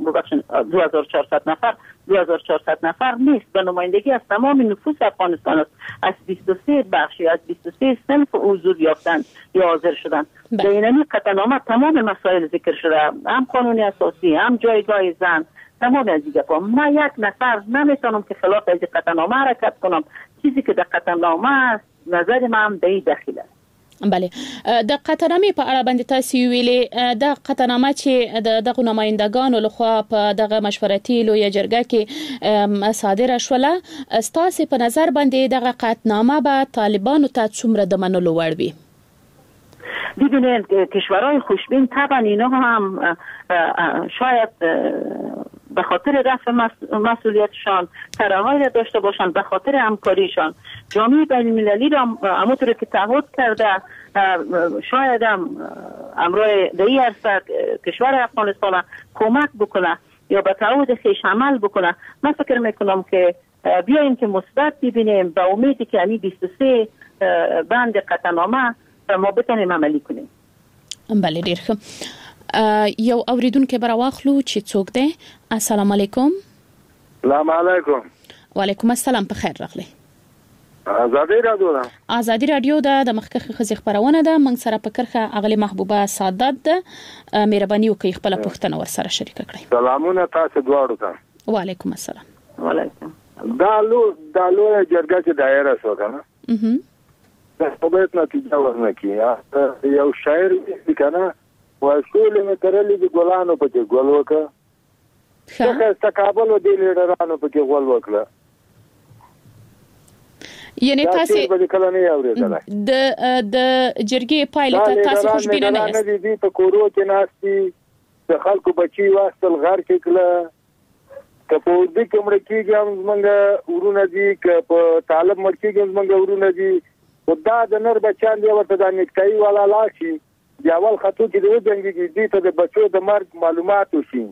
2400 نفر نیست، به نمایندگی از تمام نفوس افغانستان است. از 23 بخش یا از 23 صنف حضور یافتن یا حاضر شدن. در اینمی قطعنامه تمام مسائل ذکر شده، هم قانون اساسی هم جایگاه زن تمام از دیگه. ما یک نفر نمیتونم که خلاف از قطعنامه حرکت کنم. چیزی که در قطعنامه نظر من هم در داخل است. بله د قطعنامې په اړه باندې تاسو ویلي د قطعنامه چې دغه نمائندگانو لخوا په دغه مشورتي لوی جرګه کې صادره شوله، تاسو په نظر باندې دغه قطعنامه به طالبانو ته څومره د منلو وړ وي؟ ببینید کشورهای خوشبین طبعا اینا هم شاید به خاطر رفع مسئولیتشان طرح‌هایی را داشته باشند، به خاطر همکاریشان جامعه بین‌المللی را همونطور که تعهد کرده شاید هم امروی در این عرصه کشور افغانستان کمک بکنه یا به تعهد خویش عمل بکنه. من فکر میکنم که بیاییم که مثبت ببینیم به امیدی که همین 23 بند قطعنامه ما بتونیم عملی کنیم. بله ډیر ښه. یو اوریدونکو براواخلو چې څوک دی. السلام علیکم. السلام علیکم. وعلیکم السلام. په خیر راغلی. ازادي رادیو د مخکخ خزي خبرونه ده. موږ سره په کرخه اغلی محبوبه سادات ده. مهرباني وکړئ خپل پوښتنه ور سره شریک کړئ. سلامونه تاسو دواړو ته. وعلیکم السلام. وعلیکم. دالو جرګه چې دایره شو کنه. په بیت نتیجه ورنکي. یو شاعر کنه وښول مې ترلې د ګلانو په کې ګل وکړه. څنګه تکابل ودی لیډرانو په کې ګل وکړه. یعنی تاسو د جرګې پایله ته تاسو خوشبینه نه یاست؟ نه دي په کورو کې ناشتي د خلکو بچي واستل غر کې کله په دې کې مړ کېږي موږ ورونه دي که په طالب مړ کېږي موږ ورونه دي. خدا د نر بچان دی ورته د نکټای والا لاشي دی اول خطو کې د جنگي دي ته د بچو د مرګ معلومات وشي.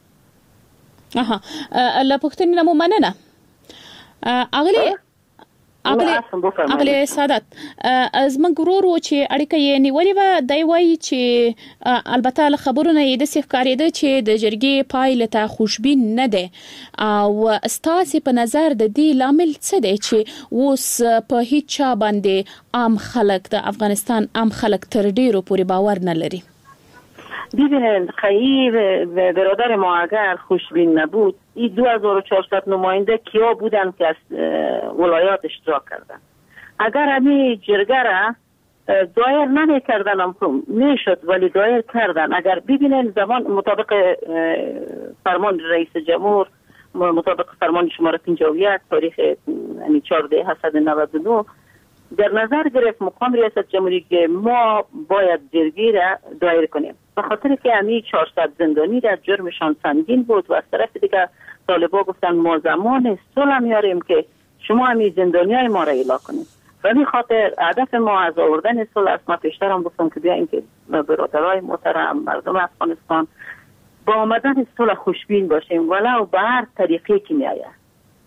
الله پښتني نمو مننه. اغلی اغلی سعادت از من ګورو چې اړیکه یې نیولې و دی وایي چې البته له خبرونه یې د ښکارېده چې د جرګې پایله ته خوشبین نه ده او ستاسو په نظر د دې لامل څه دی چې اوس په هیڅ چا باندې عام خلک د افغانستان عام خلک تر ډیرو پورې باور نه لري؟ ببینید خیلی برادر ما اگر خوشبین نبود این 2400 نماینده کیا بودن که از ولایات اشتراک کردن؟ اگر همین جرگه را دایر نمی کردن هم میشد ولی دایر کردن. اگر ببینید زمان مطابق فرمان رئیس جمهور مطابق فرمان شماره 51 تاریخ 14/799 در نظر گرفت مقام ریاست جمهوری که ما باید جرگی را دایر کنیم به خاطر که همی 400 زندانی در جرمشان سنگین بود و از طرف دیگه طالبا گفتن ما زمان صلح میاریم که شما همی زندانی های ما را اعلام کنید و به خاطر هدف ما از آوردن صلح است. ما پیشتر هم گفتم که بیاین که برادرای محترم مردم افغانستان با آمدن صلح خوشبین باشیم ولو به هر طریقی که میآید.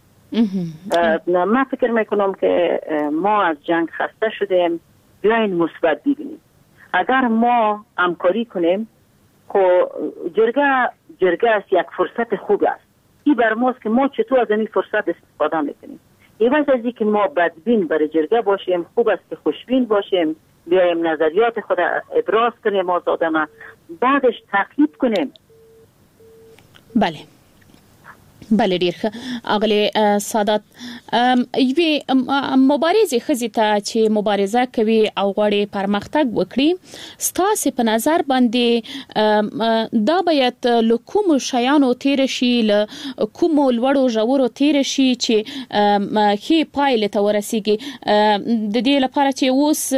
من فکر میکنم که ما از جنگ خسته شدیم بیاین مثبت ببینیم. اگر ما همکاری کنیم خب جرگه است یک فرصت خوب است. این بر ماست که ما چطور از این فرصت استفاده میکنیم. ایواز از اینکه ما بدبین برای جرگه باشیم خوب است که خوشبین باشیم بیایم نظریات خود ابراز کنیم آزادانه بعدش تعقیب کنیم. بله ډیر ښه اغلی سعادت یوه مبارزه خزي ته چې مبارزه کوي او غواړي پرمختګ وکړي ستاسو په نظر باندې دا باید له کوم شیانو تیر شي له کوم لوړو ژورو تیر شي چې هي پایله ته ورسیږي د دې لپاره چې اوس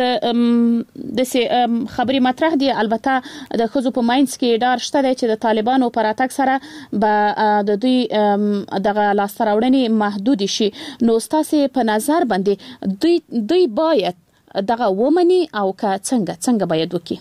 د خبري مطرح دي البته د خزو په ماینس کې ډار شته چې د طالبانو پر اتاک سره به د دوی دغه لاستراوړنې محدود شي نو ستاسو په نظر باندې دوی باید دغه ومني او که څنګه باید وکړي؟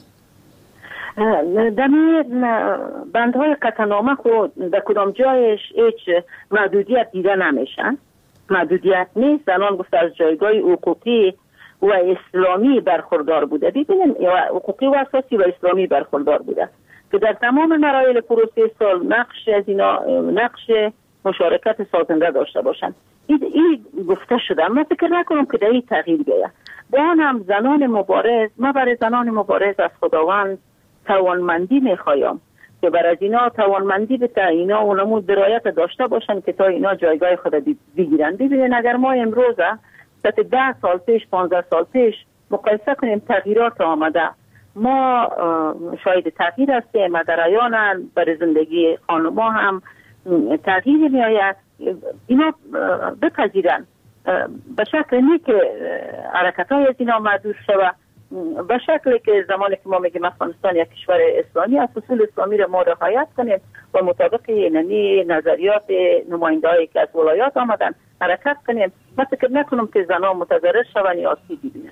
دمی بندهای قطعنامه خود در کدام جایش هیچ محدودیت دیده نمیشن. محدودیت نیست. زنان گفته از جایگاه حقوقی و اسلامی برخوردار بوده. ببینیم حقوقی و اساسی و اسلامی برخوردار بوده که در تمام مراحل پروسه سال نقش مشارکت سازنده داشته باشند. این گفته شده. من فکر نکنم که در این تغییر بیاید. با آن هم زنان مبارز ما برای زنان مبارز از خداوند توانمندی میخوایم که برای از اینا توانمندی بده اینا اونمون درایت داشته باشن که تا اینا جایگاه خود بگیرن. ببینید اگر ما امروز 10 سال پیش 15 سال پیش مقایسه کنیم تغییرات آمده ما شاید تغییر هستیم مدرایان برای زندگی خانما هم تغییر می آید. اینا بپذیرن به شکل نه که حرکت های از اینا محدود شود به شکلی که زمانی که ما میگیم افغانستان یک کشور اسلامی است اصول اسلامی را ما رعایت کنیم و مطابق اینمی نظریات نماینده‌ای که از ولایات آمدن حرکت کنیم. من فکر نکنم که زنان متضرر شوند یا آسیب ببینن.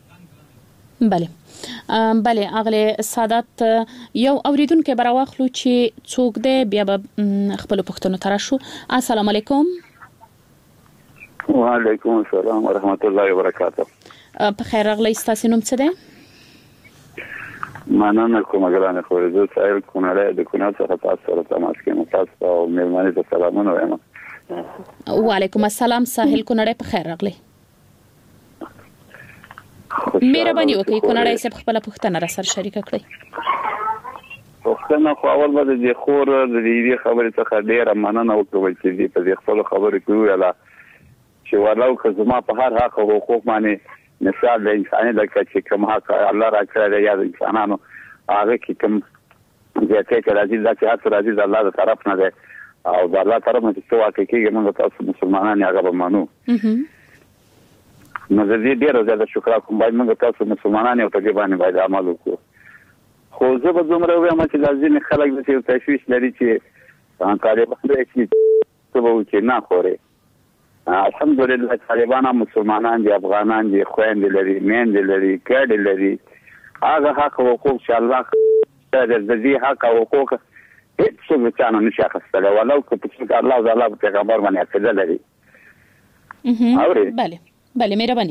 بله اغلی سعادت یو اوریدونکو براواخلو چې څوک دی بیا به خپل پښتنو ترشو. السلام علیکم. وعلیکم السلام ورحمت الله وبرکاته. په خیر راغلی ستاسو نوم څه دی؟ مننه کوم ګرانه خو زه سایل کونړ د کونړ څخه تاسو سره تماس کوم. تاسو او مېلمانه ته سلامونه وایم. وعلیکم السلام ساحل کونړ په خیر راغلی. مهرباني وکړئ کونړ یې خپل پښتنه را سره شریک کړئ. پښتنه خو اول به د خور د دې خبرې څخه ډیره مننه وکړم چې دې په خپل خبرې کې ویلا چې ولو که زما په هر حق او حقوق باندې مثال د انساني د چې کوم حق الله را کړی یا د انسانانو هغه کې کوم ځکه چې راځي د هر راځي د الله تر طرف نه ده او د الله طرف نه چې واقع کېږي موږ تاسو مسلمانان هغه به مانو. نو زه دې ډیره زیاته شکر کوم باید موږ تاسو مسلمانان یو په دې باندې باید عمل وکړو. خو زه به دومره وایم چې لازم خلک د یو تشویش لري چې طالبان دې څه به وکړي نه خوري. الحمدلله طالبان مسلمانان دي افغانان دي خويندې لري میندې لري کډې لري هغه حق او حقوق چې الله د دې حق او حقوق هیڅ څه نه نشي اخیستلی ولو که په الله او الله پیغمبر باندې عقیده لري. بله بله مهرباني.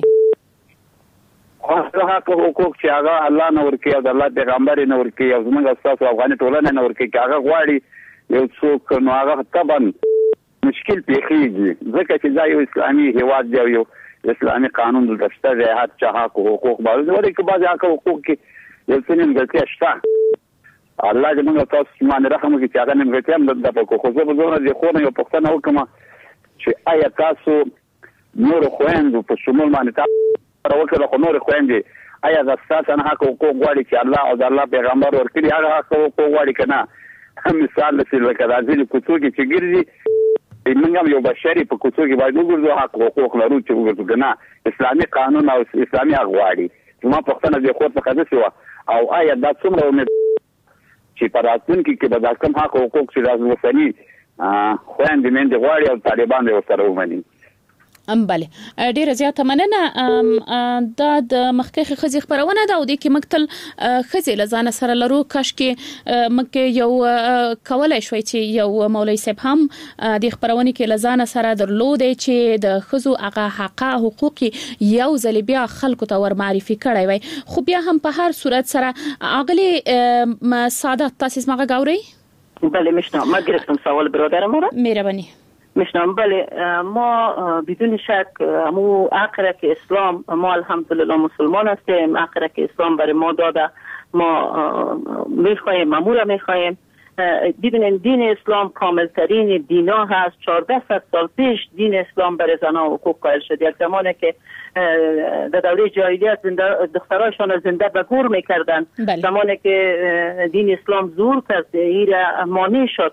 خاصه حقوق چې هغه الله نور کوي او د الله پیغمبر نور کوي او زموږ اساس افغاني ټولنه نور کوي هغه غواړي یو څوک نو هغه طبعا مشکل پیخیږي ځکه چې دا یو اسلامي هیواد دی یو اسلامي قانون د دفتر د هر چا حقوق باندې ورته کې بعض حقوق کې یو څه نیمګړتیا شته الله دې موږ تاسو باندې رحم وکړي چې هغه نیمګړتیا هم د پکو خو زه به زونه دې خو نه یو پښتنه وکم چې آیا تاسو نور خويندو په شمول باندې تاسو راوکړه خو نور خويندې آیا د تاسو نه حقوق غواړي چې الله او د الله پیغمبر ورکړي هغه حقوق غواړي کنه مثال لکه راځي کوڅو کې چې ګرځي موږ یو بشري په کوڅو کې باید وګورو حقوق لرو چې وګورو کنه اسلامي قانون او اسلامي غواړي ما پښتنه دې خو څه خدای شو او آیا دا څومره امید چې په راتلونکي کې به دا کوم حقوق چې راځي وسني خويندې مند غواړي او طالبان یې سره ومني بله ډیره زیاته مننه دا د مخکې خزي خبرونه ده او د کې مکتل خزي لزانه سره لرو کاش کې مکه یو کولای شوي چې یو مولوی صاحب هم د خبرونه کې لزانه سره درلود چې د خزو هغه حقوق یو ځل بیا خلکو ته ور معرفي کړی وي خو بیا هم په هر صورت سره اغلی سعادت تاسیس ماغه گاوري بله میشنم ما گرفتم سوال برادرم را مهربانی میشنم بله ما بدون شک مو عقیده اسلام ما الحمدلله مسلمان هستیم عقیده که اسلام برای ما داده ما میخوایم ما را میخوایم ببینید دین اسلام کامل ترین دینا هست 1400 سال پیش دین اسلام برای زنان حقوق قائل شد یک زمانی که در دوره جاهلیت دخترایشان زنده به گور میکردن زمانی که دین اسلام ظهور کرد این مانع شد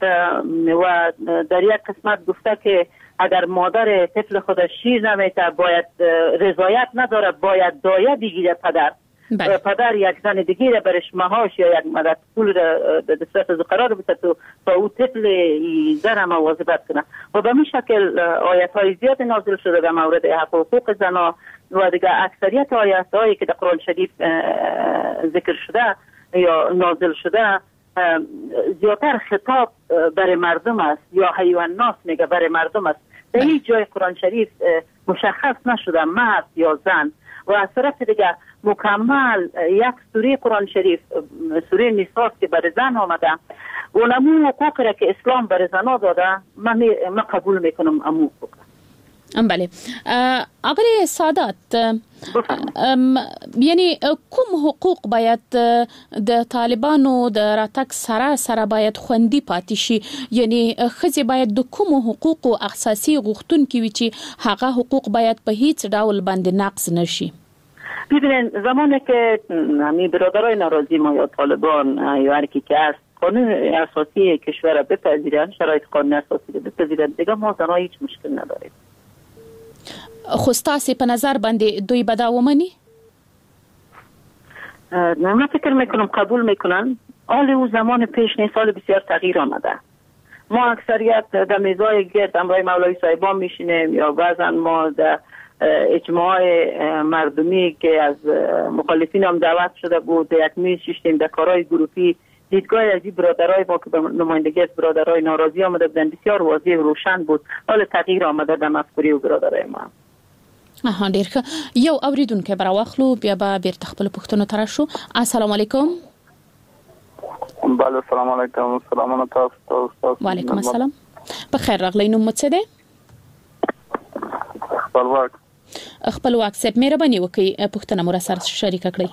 و در یک قسمت گفته که اگر مادر طفل خودش شیر نمیته باید رضایت نداره باید دایه بگیره پدر یک زن دیگه برش مهاش یا یک مدد پول در صورت قرار بده تا او طفل زن مواظبت کنه و به این شکل آیت های زیاد نازل شده در مورد حقوق زنان و دیگه اکثریت آیت هایی که در قرآن شریف ذکر شده یا نازل شده زیادتر خطاب برای مردم است یا حیوان ناس میگه برای مردم است در هیچ جای قرآن شریف مشخص نشده مرد یا زن و از طرف دیگه مکمل یک سوره قرآن شریف سوره نساء که برای زن آمده اونمو حقوق را که اسلام برای زن داده من قبول میکنم امو حقوق بله آقای سعادت یعنی کوم حقوق باید د طالبانو د راتک سره باید خوندي پاتې شي یعنی خزي باید د کوم حقوق او اساسي غوښتونکو وي چې هغه حقوق باید په هیڅ ډول باندې نقض نشي ببینید زمانی که همین برادرای ناراضی ما یا طالبان یا هر کی که است قانون اساسی کشور را بپذیرن شرایط قانون اساسی را بپذیرن دیگه ما زنها هیچ مشکل نداریم خو ستاسو په نظر باندې دوی به دا ومني؟ من فکر میکنم قبول میکنن حال او زمان پیش نیست سال بسیار تغییر آمده ما اکثریت در میزای گرد امرای مولوی صاحبان میشینیم یا بعضا ما در اجماع مردمی که از مخالفین هم دعوت شده بود یک میز شیشتیم در کارهای گروهی دیدگاه از این برادرای ما که به نمایندگی از برادرای ناراضی آمده بودن بسیار واضح و روشن بود حال تغییر آمده در مفکوری و برادرای ما ډیر ښه یو اوریدونکو براوخلو بیا به بیرته خپل پوښتنو تر شو السلام علیکم بله السلام علیکم سلام تاسو وعلیکم السلام بخیر راغلی نو مڅ ده خپلواک سپ مهرباني وکړئ پوښتنه مو سره شریک کړئ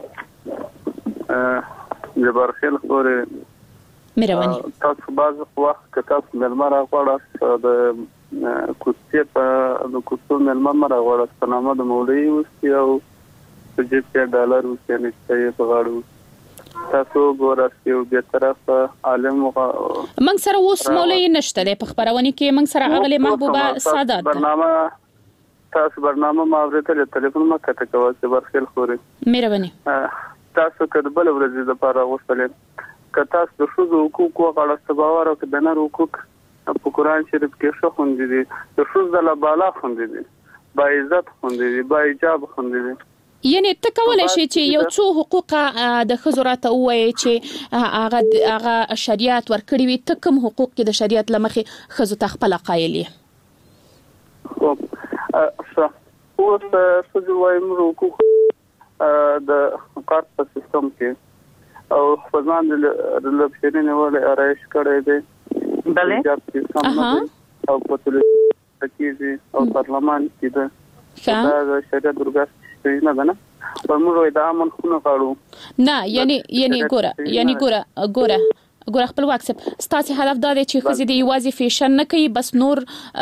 جبر خیل خوري مهرباني تاسو باز وخت که تاسو ملمر غواړئ د کوڅې په د کوڅو ملمر غواړئ په نامه د مولوی اوسي او په جیب کې ډالر اوسي نشته په غاړو تاسو ګورئ یو به طرف عالم موږ سره اوس مولوی نشته په خبرونه کې موږ سره اغلی محبوبه سعادت برنامه تاسو برنامه ما ورته ټلیفون ما کته کوي چې برخیل خوري مهرباني تاسو کله بل ورځ د پاره وستل که تاسو د شوزو حقوق او غړست باور او د نه حقوق په قرآن شریف کې څه خوندې دي د شوز د لا بالا خوندې دي با عزت خوندې دي با حجاب خوندې دي یعنی ته کولای شې چې یو څو حقوق د خزورات وایي چې هغه شریعت ورکړي وي ته کوم حقوق کې د شریعت لمخې خزو تخپل قایلی اوس څه وایم حقوق د قرض په سیستم کې او خپلوان د لپاره ولې آرایش کړی دی بله او په ټولو کې او پارلمان کې دا د شریعت درګه نه ده نه په موږ دا امن خونه کاړو نه یعنی ګوره خپل واکسب ستاسو هدف دا دی چې خزي دی یوازې فیشن نه کوي بس نور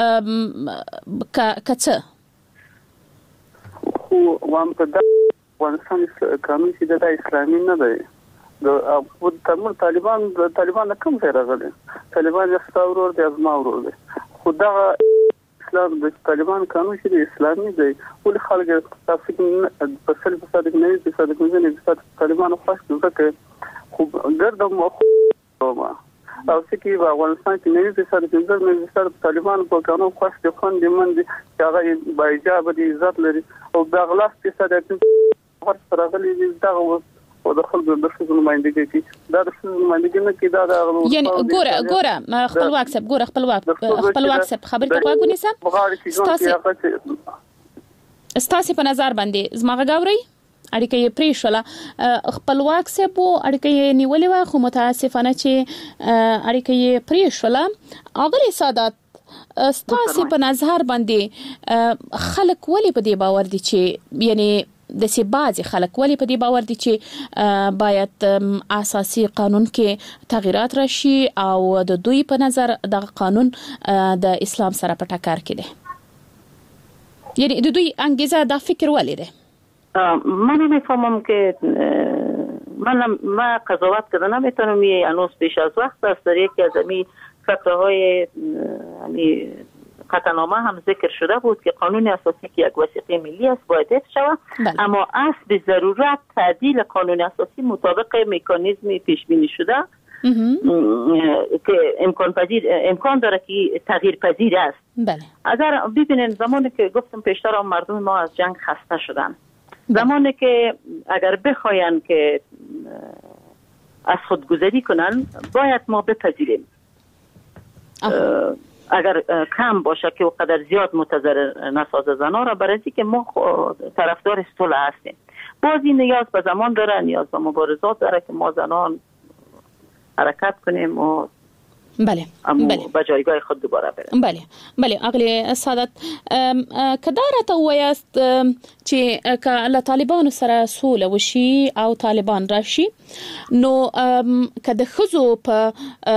کڅه خو وام ته د افغانستان قانون چې د اسلامي نه دی د تمر طالبان کوم ځای راغلي طالبان یې ستاورور دي ازما ورور دي خو دا اسلام د طالبان قانون چې د اسلامي دی ول خلک تاسو کې په سل په صدق نه دي صدق نه دي طالبان خوښ دي خو ګردم او چې په افغانستان کې نه دي صدق نه طالبان په قانون خوښ دي خوند من دي چې هغه با اجازه دي عزت لري او د غلاف په صدق هر راغلي دي دا او د خلکو د څه نمائندګي کې دا د څه نمائندګي نه کې دا یعنی ګوره خپل واکسب خبرې ته غوږ نیسم ستاسو په نظر باندې زما غاوري اړیکه یې پریښوله خپلواک سه بو اړیکه یې نیولې و خو متاسفانه چې اړیکه یې پریښوله اغلی سادات ستاسو په نظر باندې خلک ولې په دې باور دي چې یعنی د سی بعضی خلک ولې په دې باور دي چې باید اساسي قانون کې تغیرات راشي او د دوی په نظر د قانون د اسلام سره په ټکر کې دي یعنی د دوی انګیزه دا فکر ولې ده من نمیفهمم که ما قضاوت کردن نمیتونم هنوز پیش از وقت است در یکی از این فتره‌های قطعنامه هم ذکر شده بود که قانون اساسی که یک وثیقه ملی است باید حفظ شود اما اصل به ضرورت تعدیل قانون اساسی مطابق مکانیزم پیش بینی شده که امکان داره که تغییر پذیر است بله اگر ببینید زمانی که گفتم پیشتر مردم ما از جنگ خسته شدن زمانی که اگر بخواین که از خودگذری کنن باید ما بپذیریم اگر کم باشه که وقدر زیاد متضرر نسازه زنها را برای که ما طرفدار صلح هستیم بازی نیاز به زمان داره نیاز به مبارزات داره که ما زنان حرکت کنیم و بله به جایگاه خود دوباره بریم بله اغلی سعادت کدارت وایست چې که طالبان سره سوله وشي او طالبان راشي نو که د ښځو په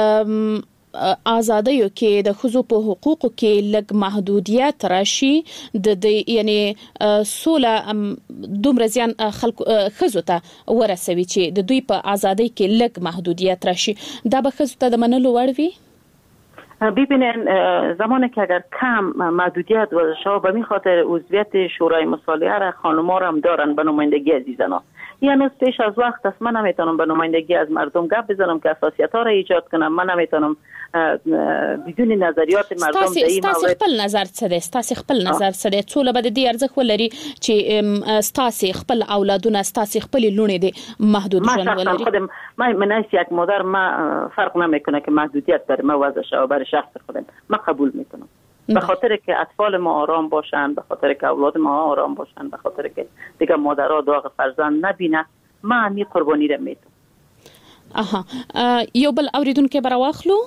آزادیو کې د ښځو په حقوقو کې لږ محدودیت راشي د یعنی سوله دومره زیان ښځو ته ورسوي چې د دوی په ازادۍ کې لږ محدودیت راشي دا به ښځو ته د منلو وړ وي ببینن زمانی که اگر کم محدودیت وضع به می خاطر عضویت شورای مصالحه را خانم‌ها هم دارن به نمایندگی از زنان یعنی پیش از وقت است من نمیتونم به نمایندگی از مردم گپ بزنم که اساسیت‌ها را ایجاد کنم من نمیتونم بدون نظریات مردم در این مورد خپل نظر څه دی ستاسو خپل نظر څه دی څو لبد دي ارزښت ولري چې ستاسو خپل اولادونه ستاسو خپل لونې دي محدود ژوند ولري خودم من یک مادر ما فرق نمیکنه که محدودیت برای ما وضع شه برای شخص خودم ما قبول میکنم به خاطر که اطفال ما آرام باشن به خاطر که اولاد ما آرام باشن به خاطر که دیگه مادرها داغ فرزند نبینه ما می قربانی را میدم یو بل اوریدونکو براواخلو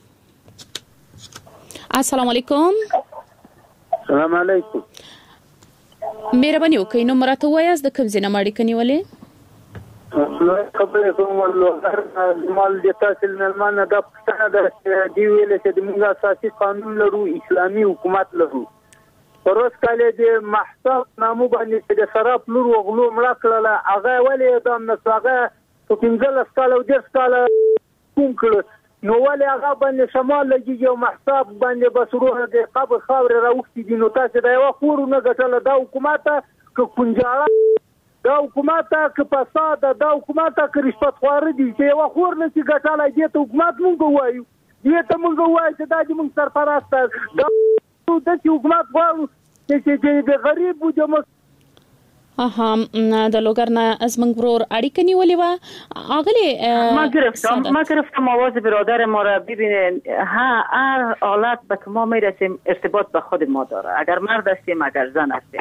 السلام علیکم السلام علیکم مهرباني وکړئ نو مرته وایاست د کوم ځای نه اړیکه نیولې خبرې کوم مال د تحصیل ملمانه د پښتنه د دی ویل چې د موږ اساسي قانون لرو اسلامي حکومت لرو پروس کاله د محساب نامو باندې د شراب نور وغلو مړه کړله هغه ولې د نساغه په 15 کال او 10 کال کوم کړ نو ولې هغه باندې شمال لګي او محساب باندې بسروه د قبر خاور راوختي دي نو تاسو دا یو خورونه غټله د حکومت ک کنجاله دا حکومت ک فساد دا حکومت ک رشوت خور دي چې یو خور نه چې غټله دي ته حکومت مونږ وایو دې ته مونږ وایو چې دا دې مونږ سرپرست دا د حکومت غواړو چې د غریب و د لوګر نه از منګ ورور اړیکه نیولې و اغلی ما گرفتم آواز برادر ما را ببینین هر حالت به که ما میرسیم ارتباط به خود ما داره اگر مرد هستیم اگر زن هستیم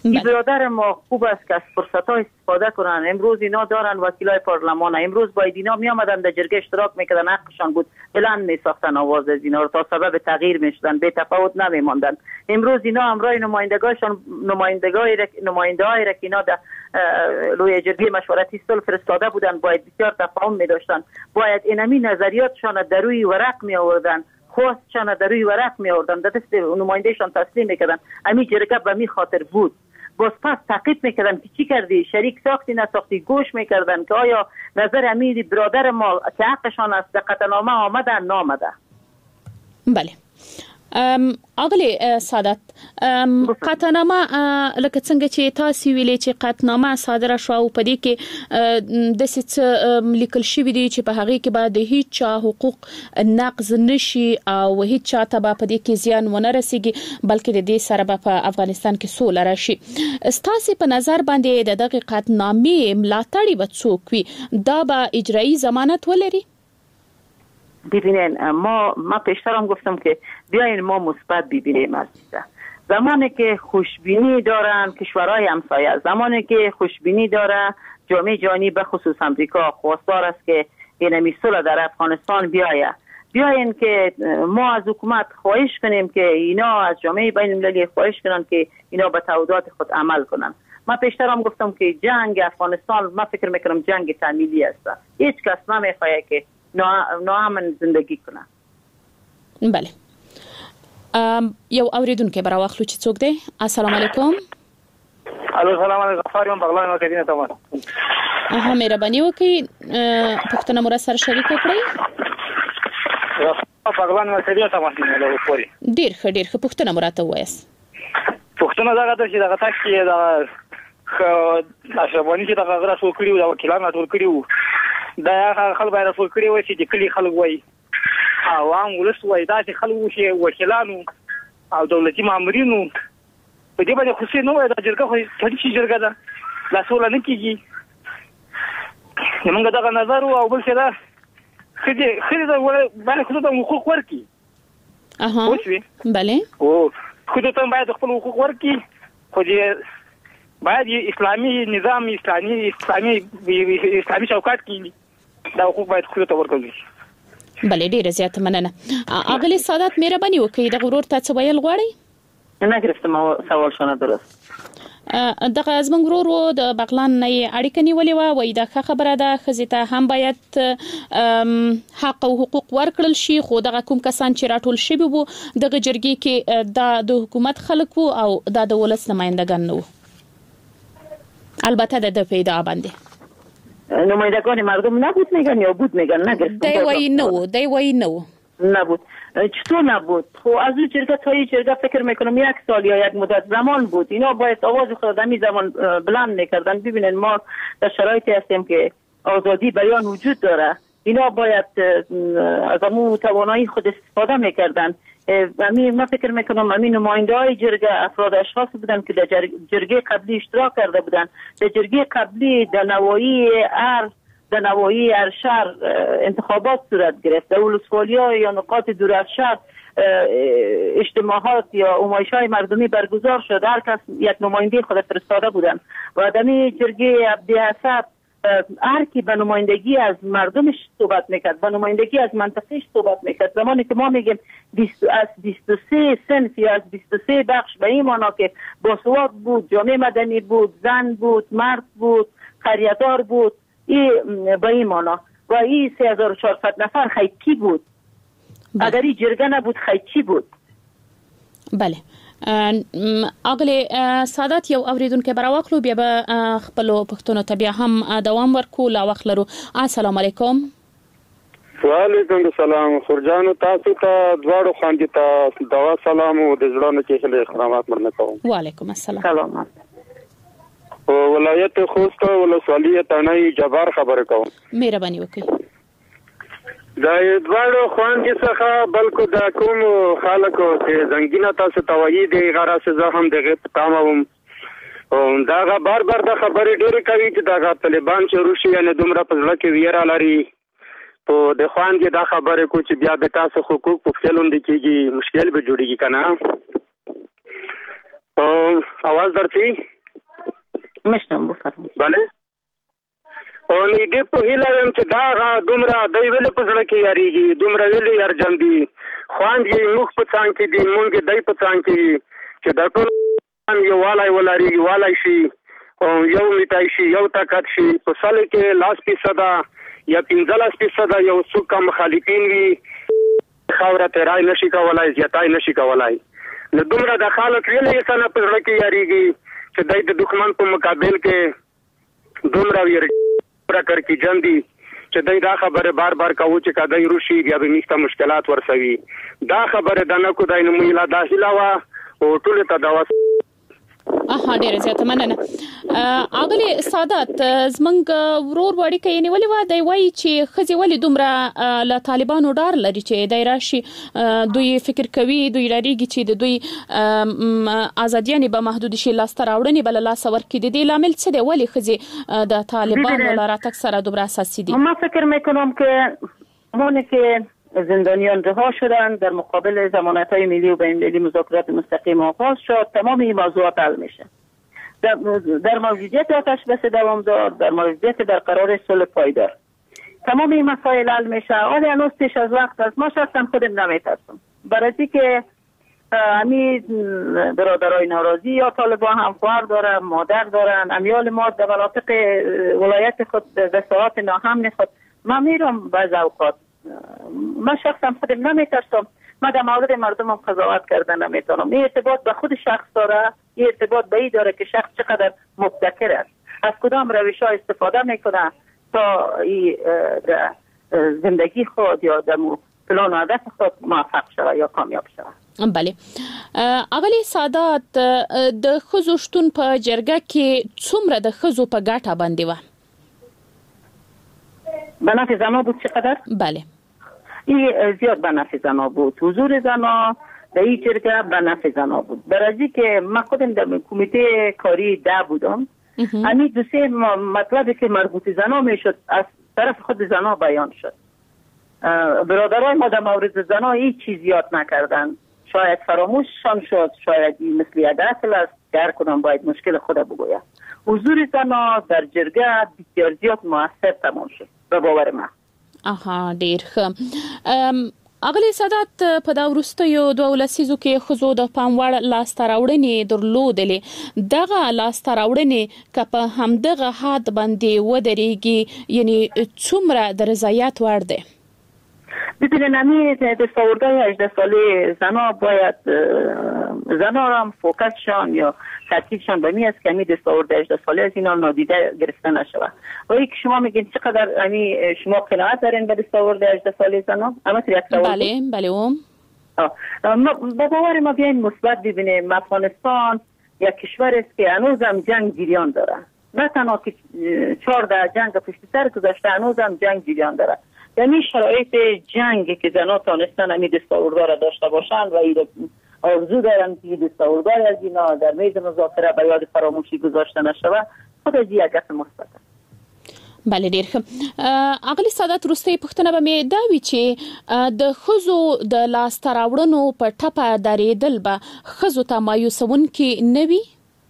این برادر ما خوب است که از فرصت‌ها استفاده کنن. امروز اینا دارن وکیلای پارلمان، امروز باید اینا می آمدن در جرگه اشتراک میکردن، حقشان بود، بلند میساختن آواز از اینا رو تا سبب تغییر میشدن، به تفاوت نمیماندن. امروز اینا همراه نمایندگانشان نماینده‌های را که اینا در لوی جرگه مشورتی صلح فرستاده بودن باید بسیار تفاهم می داشتن، باید اینمی نظریاتشان در روی ورق می آوردن، خواستشان در روی ورق می آوردن، در دست نمایندهشان تسلیم میکردن. امی جرگه به می خاطر بود. باز پس تعقیب میکردن که چی کردی، شریک ساختی نساختی، گوش میکردن که آیا نظر امیری برادر ما که حقشان است در قطعنامه آمده نامده. بله. اغلی سادات قطعنامه لکه څنګه چې تاسو ویلې چې قطعنامه صادره شو او په دې کې د څه لیکل شوی دی چې په هغه کې بعد هیڅ چا حقوق نقض نشي او هیڅ چا ته په دې کې زیان ونه رسیږي بلکې د دې سره په افغانستان کې سوله راشي. ستاسو په نظر باندې د دغه قطعنامه ملاتړي به څوک وي؟ دا به اجرایی ضمانت ولري؟ ببینین ما پیشترم گفتم که بیاین ما مثبت ببینیم عزیزه. زمانی که خوشبینی دارن کشورهای همسایه، زمانی که خوشبینی داره جامعه جهانی به خصوص امریکا خواستار است که این صلح در افغانستان بیاین که ما از حکومت خواهش کنیم که اینا از جامعه بین المللی خواهش کنن که اینا به تعهدات خود عمل کنن. ما پیشترم گفتم که جنگ افغانستان ما فکر میکنم جنگ تعمیلی است. هیچ کس نمیخواد که ناامن زندگی کنه. بله. یو اوریدونکو برا واخلو چې څوک دی. السلام علیکم. السلام علیکم. فاریون بغلان مکدینه تمام. مهرباني وکړئ پښتنه مور سره شریک کړئ. بغلان مکدینه تمام نه لوري. ډیر ښه پښتنه مراته وایس. پښتنه دا چې دا تاسو دا اشربانی چې دا غره ټول کړیو دا وکیلان ټول کړیو دا خلک باید ټول کړیو چې د کلی خلک وای عوام ولس وای دا چې خلک شي وکیلانو او دولتي مامورینو په دې باندې خوشي نه وای دا جرګه خو څه جرګه ده لا سوله نه کیږي. موږ دا نظر او بل څه دا خدي دا باندې خو ته حقوق ورکی. بله او خو ته باید خپل حقوق ورکی خو دې باید اسلامي نظام اسلامي چوکاټ کې دا حقوق باید خو ته ورکړي. بله ډیره زیاته مننه. اغلی سادات مهرباني وکړئ د غرور ته څه ویل غواړئ؟ نه ګرفتم سوال شونه درست. دغه زمونږ ورو د بغلان نه اړیکه نیولې وای دا خبره ده ښځې ته هم باید حق او حقوق ورکړل شي خو دغه کوم کسان چې راټول شوي وو دغه جرګې کې د حکومت خلک وو او د ولس نمائندگان نه وو. البته د پیدا باندې نمایندگان مردم نبود میگن یا بود میگن نگرفتم. دی وای نو نبود. چطور نبود؟ خب از اون جرگه تا این جرگه فکر میکنم 1 سال یا 1 مدت زمان بود. اینا باید آواز خود دمی زمان بلند میکردن. ببینن ما در شرایطی هستیم که آزادی بیان وجود داره. اینا باید از امون توانایی خود استفاده میکردن. من فکر میکنم همین نماینده‌های جرگه افراد اشخاص بودن که در جرگه قبلی اشتراک کرده بودن. در جرگه قبلی در نواحی ارشهر انتخابات صورت گرفت. در ولسوالی‌ها یا نقاط دور از شهر اجتماعات یا همایش‌های مردمی برگزار شد. هر کس یک نماینده خود فرستاده بودن و در جرگه عبدالحسب هر کی به نمایندگی از مردمش صحبت میکرد، به نمایندگی از منطقهش صحبت میکرد. زمانی که ما میگیم از 23 صنف یا از 23 بخش به این معنا که باسواد بود، جامعه مدنی بود، زن بود، مرد بود، خریدار بود، این به این معنا و این 3400 نفر خیکی بود. اگر این جرگه نبود خیکی بود. بله. اغلی سادات یو اوریدونکو براوخلو بیا به خپل پښتون ته بیا هم دوام ورکو لا وخت لرو. السلام علیکم. وعلیکم السلام. خورجان تاسو ته دواړو خاندي ته دوا سلام او د زړه کې خل احترامات مرنه کوم. وعلیکم السلام. سلام. ولایت خوست ولسوالی تڼۍ جبار خبره کوم. مهرباني وکړئ. دا دواړو خواندي څخه بلکې دا کوم خلکو چې زنګینه تاسو توایي دی غره څه هم دغه تمام دا بار د خبرې ډېرې کوي چې دا طالبان شروع شي یعنی دومره په ځل کې ویرا لري په د خواندي دا خبره کو چې بیا د تاسو حقوق په خلوند کېږي مشکل به جوړیږي کنه. اواز درته مشتم بفرمایئ. بله او نه دې په هیله یم چې دا دومره دی ویلې په زړه کې یاریږي دومره ویلې ارجن دي خواندې موږ په څنګ کې دي موږ دای په څنګ کې چې دا ټول یو والای ولاري والای شي او یو میټای شي یو طاقت شي په سال کې لاس پیسه یا 15% یو څوک مخالفین وي خاوره ترای نشي کولای زیاتای نشي کولای نو دومره د خلک ویلې څنګه په زړه کې یاریږي چې دای د دښمن په مقابل کې دومره ویری پرکر کی جندي چې دای دا خبره بار بار کوي چې کدی روشي یا به نشته مشکلات ورسوي دا خبره د نه کو دای نو ميلا داخله وا او ټول ته دا ډېر زیات مننه. اغلی سادات زمنګ ورور وړي کې نیولې و دی وای چې خزي ولې دومره له طالبانو ډار لري چې دای راشي دوی فکر کوي دوی لريږي چې د دوی ازاديانه به محدود شي لاستر راوړنې بل لاس ور کې د دې لامل څه دی ولې خزي د طالبانو لاراتک سره دومره اساسي دي؟ ما فکر میکنم که مونه که زندانیان رها شدند در مقابل ضمانت‌های ملی و بین‌المللی مذاکرات مستقیم آغاز شد تمام این موضوعات حل میشه در موجودیت آتش بس دوامدار در موجودیت برقرار صلح پایدار تمام این مسائل حل میشه. ولی هنوز پیش از وقت است. ما شخصا خودم نمیترسم برای اینکه امی برادرای ناراضی یا طالبان هم خواهر دارن مادر دارن امیال ما در مناطق ولایت خود به ساعات ناامن خود ما میرم بعض اوقات من شخصا خودم نمیترسم من در مورد مردمم قضاوت کردن نمیتونم. این ارتباط به خود شخص داره این ارتباط به این داره که شخص چقدر مبتکر است از کدام روش ها استفاده میکنه تا در زندگی خود یا در پلان و هدف خود موفق شود یا کامیاب شود. بله اغلی سادات د خزو شتون په جرګه کې څومره د خزو په ګټه باندې و؟ به نفع زنا بود چقدر؟ بله این زیاد به نفع زنا بود. حضور زنا در این جرگه به نفع زنا بود. برای که من خودم در کمیته کاری 10 بودم همین دو سه مطلبی که مربوط زنا میشد از طرف خود زنا بیان شد. برادرای ما در مورد زنا هیچ چیز یاد نکردن شاید فراموششان شد شاید این مثل یک اصل است که هر کدام باید مشکل خود بگوید. حضور زنا در جرگه بسیار زیاد مؤثر تمام شد به باور من. ډیر ښه. اغلی سادات په دا وروستیو 2 لسیزو کې خزو د پاموړ لاس راوړنې درلودلې دغه لاس راوړنې که په همدغه حد باندې ودرېږي یعنی څومره د رضایت وړ دی؟ ببینید نمی دستاوردهای 18 ساله زنا باید زنا را هم فوکسشان یا ترکیبشان به می است که همی دستاورد 18 ساله از اینا نادیده گرفته نشود. ولی که شما میگین چقدر همی شما قناعت دارین به دستاورد 18 ساله زنا؟ بله به باور ما بیاین مثبت ببینیم. افغانستان یک کشور است که هنوز هم جنگ جریان داره نه تنها که 14 جنگ پشت سر گذاشته هنوز هم جنگ جریان داره. یعنی شرایط جنگی که زنها تانستن همی دستاوردها را داشته باشند و آرزو دارن که دستاوردهای از اینا در میز مذاکره به یاد فراموشی گذاشته نشود خود از یک گپ مثبت است. بله ډیر ښه. اغلی سادات وروستۍ پوښتنه به مې دا وي چې د ښځو د لاسته راوړنو په ټپه درېدل به ښځو ته مایوسونکي نه وي؟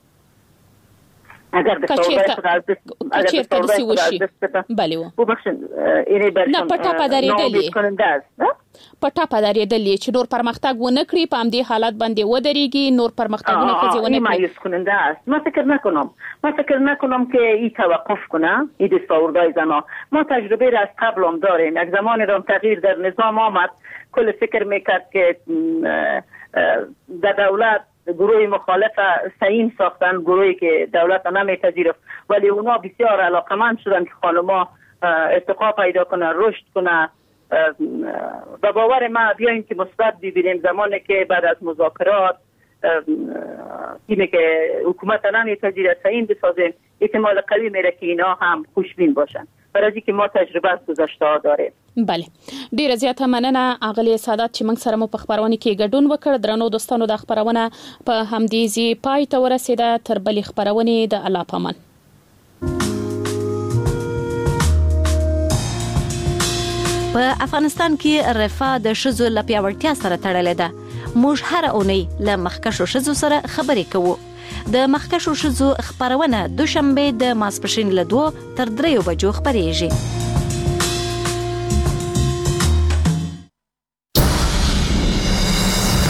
اگر کچېرته داسې وشي بلې نه په ټپه درېدل په ټپه درېدل چې نور پرمختګ ونه کړي په همدې حالت باندې ودرېږي نور پرمختګونه ښځې ونه کړي. مایوس کننده است. من فکر نکنم که این توقف کنه این دستاوردهای زنها. ما تجربه را از قبل هم داریم. یک زمانی را تغییر در نظام آمد کل فکر میکرد که در دولت گروه مخالف سعیم ساختن گروهی که دولت نمیپذیرفت ولی اونا بسیار علاقمند شدن که خانم‌ها ارتقا پیدا کنن رشد کنن. به باور ما بیایم که مثبت ببینیم زمانی که بعد از مذاکرات تیمی که حکومت نمیپذیره سعیم بسازیم احتمال قوی میره که اینا هم خوشبین باشن برای اینکه ما تجربه از گذشته ها داریم. بله ډیره زیاته مننه اغلی سادات چې موږ سره مو په خبرونه کې ګډون وکړ. درنو دوستانو د خبرونه په همدې ځای پای ته ورسیده. تر بلې خبرونه د الله پامان. په افغانستان کې رفاه د ښځو له پیاوړتیا سره تړلې ده. موږ هر اونۍ له مخکښو ښځو سره خبرې کوو د مخکښو ښځو خبرونه دوشنبه د ماسپښین له 2 تر 3 بجو خبريږي.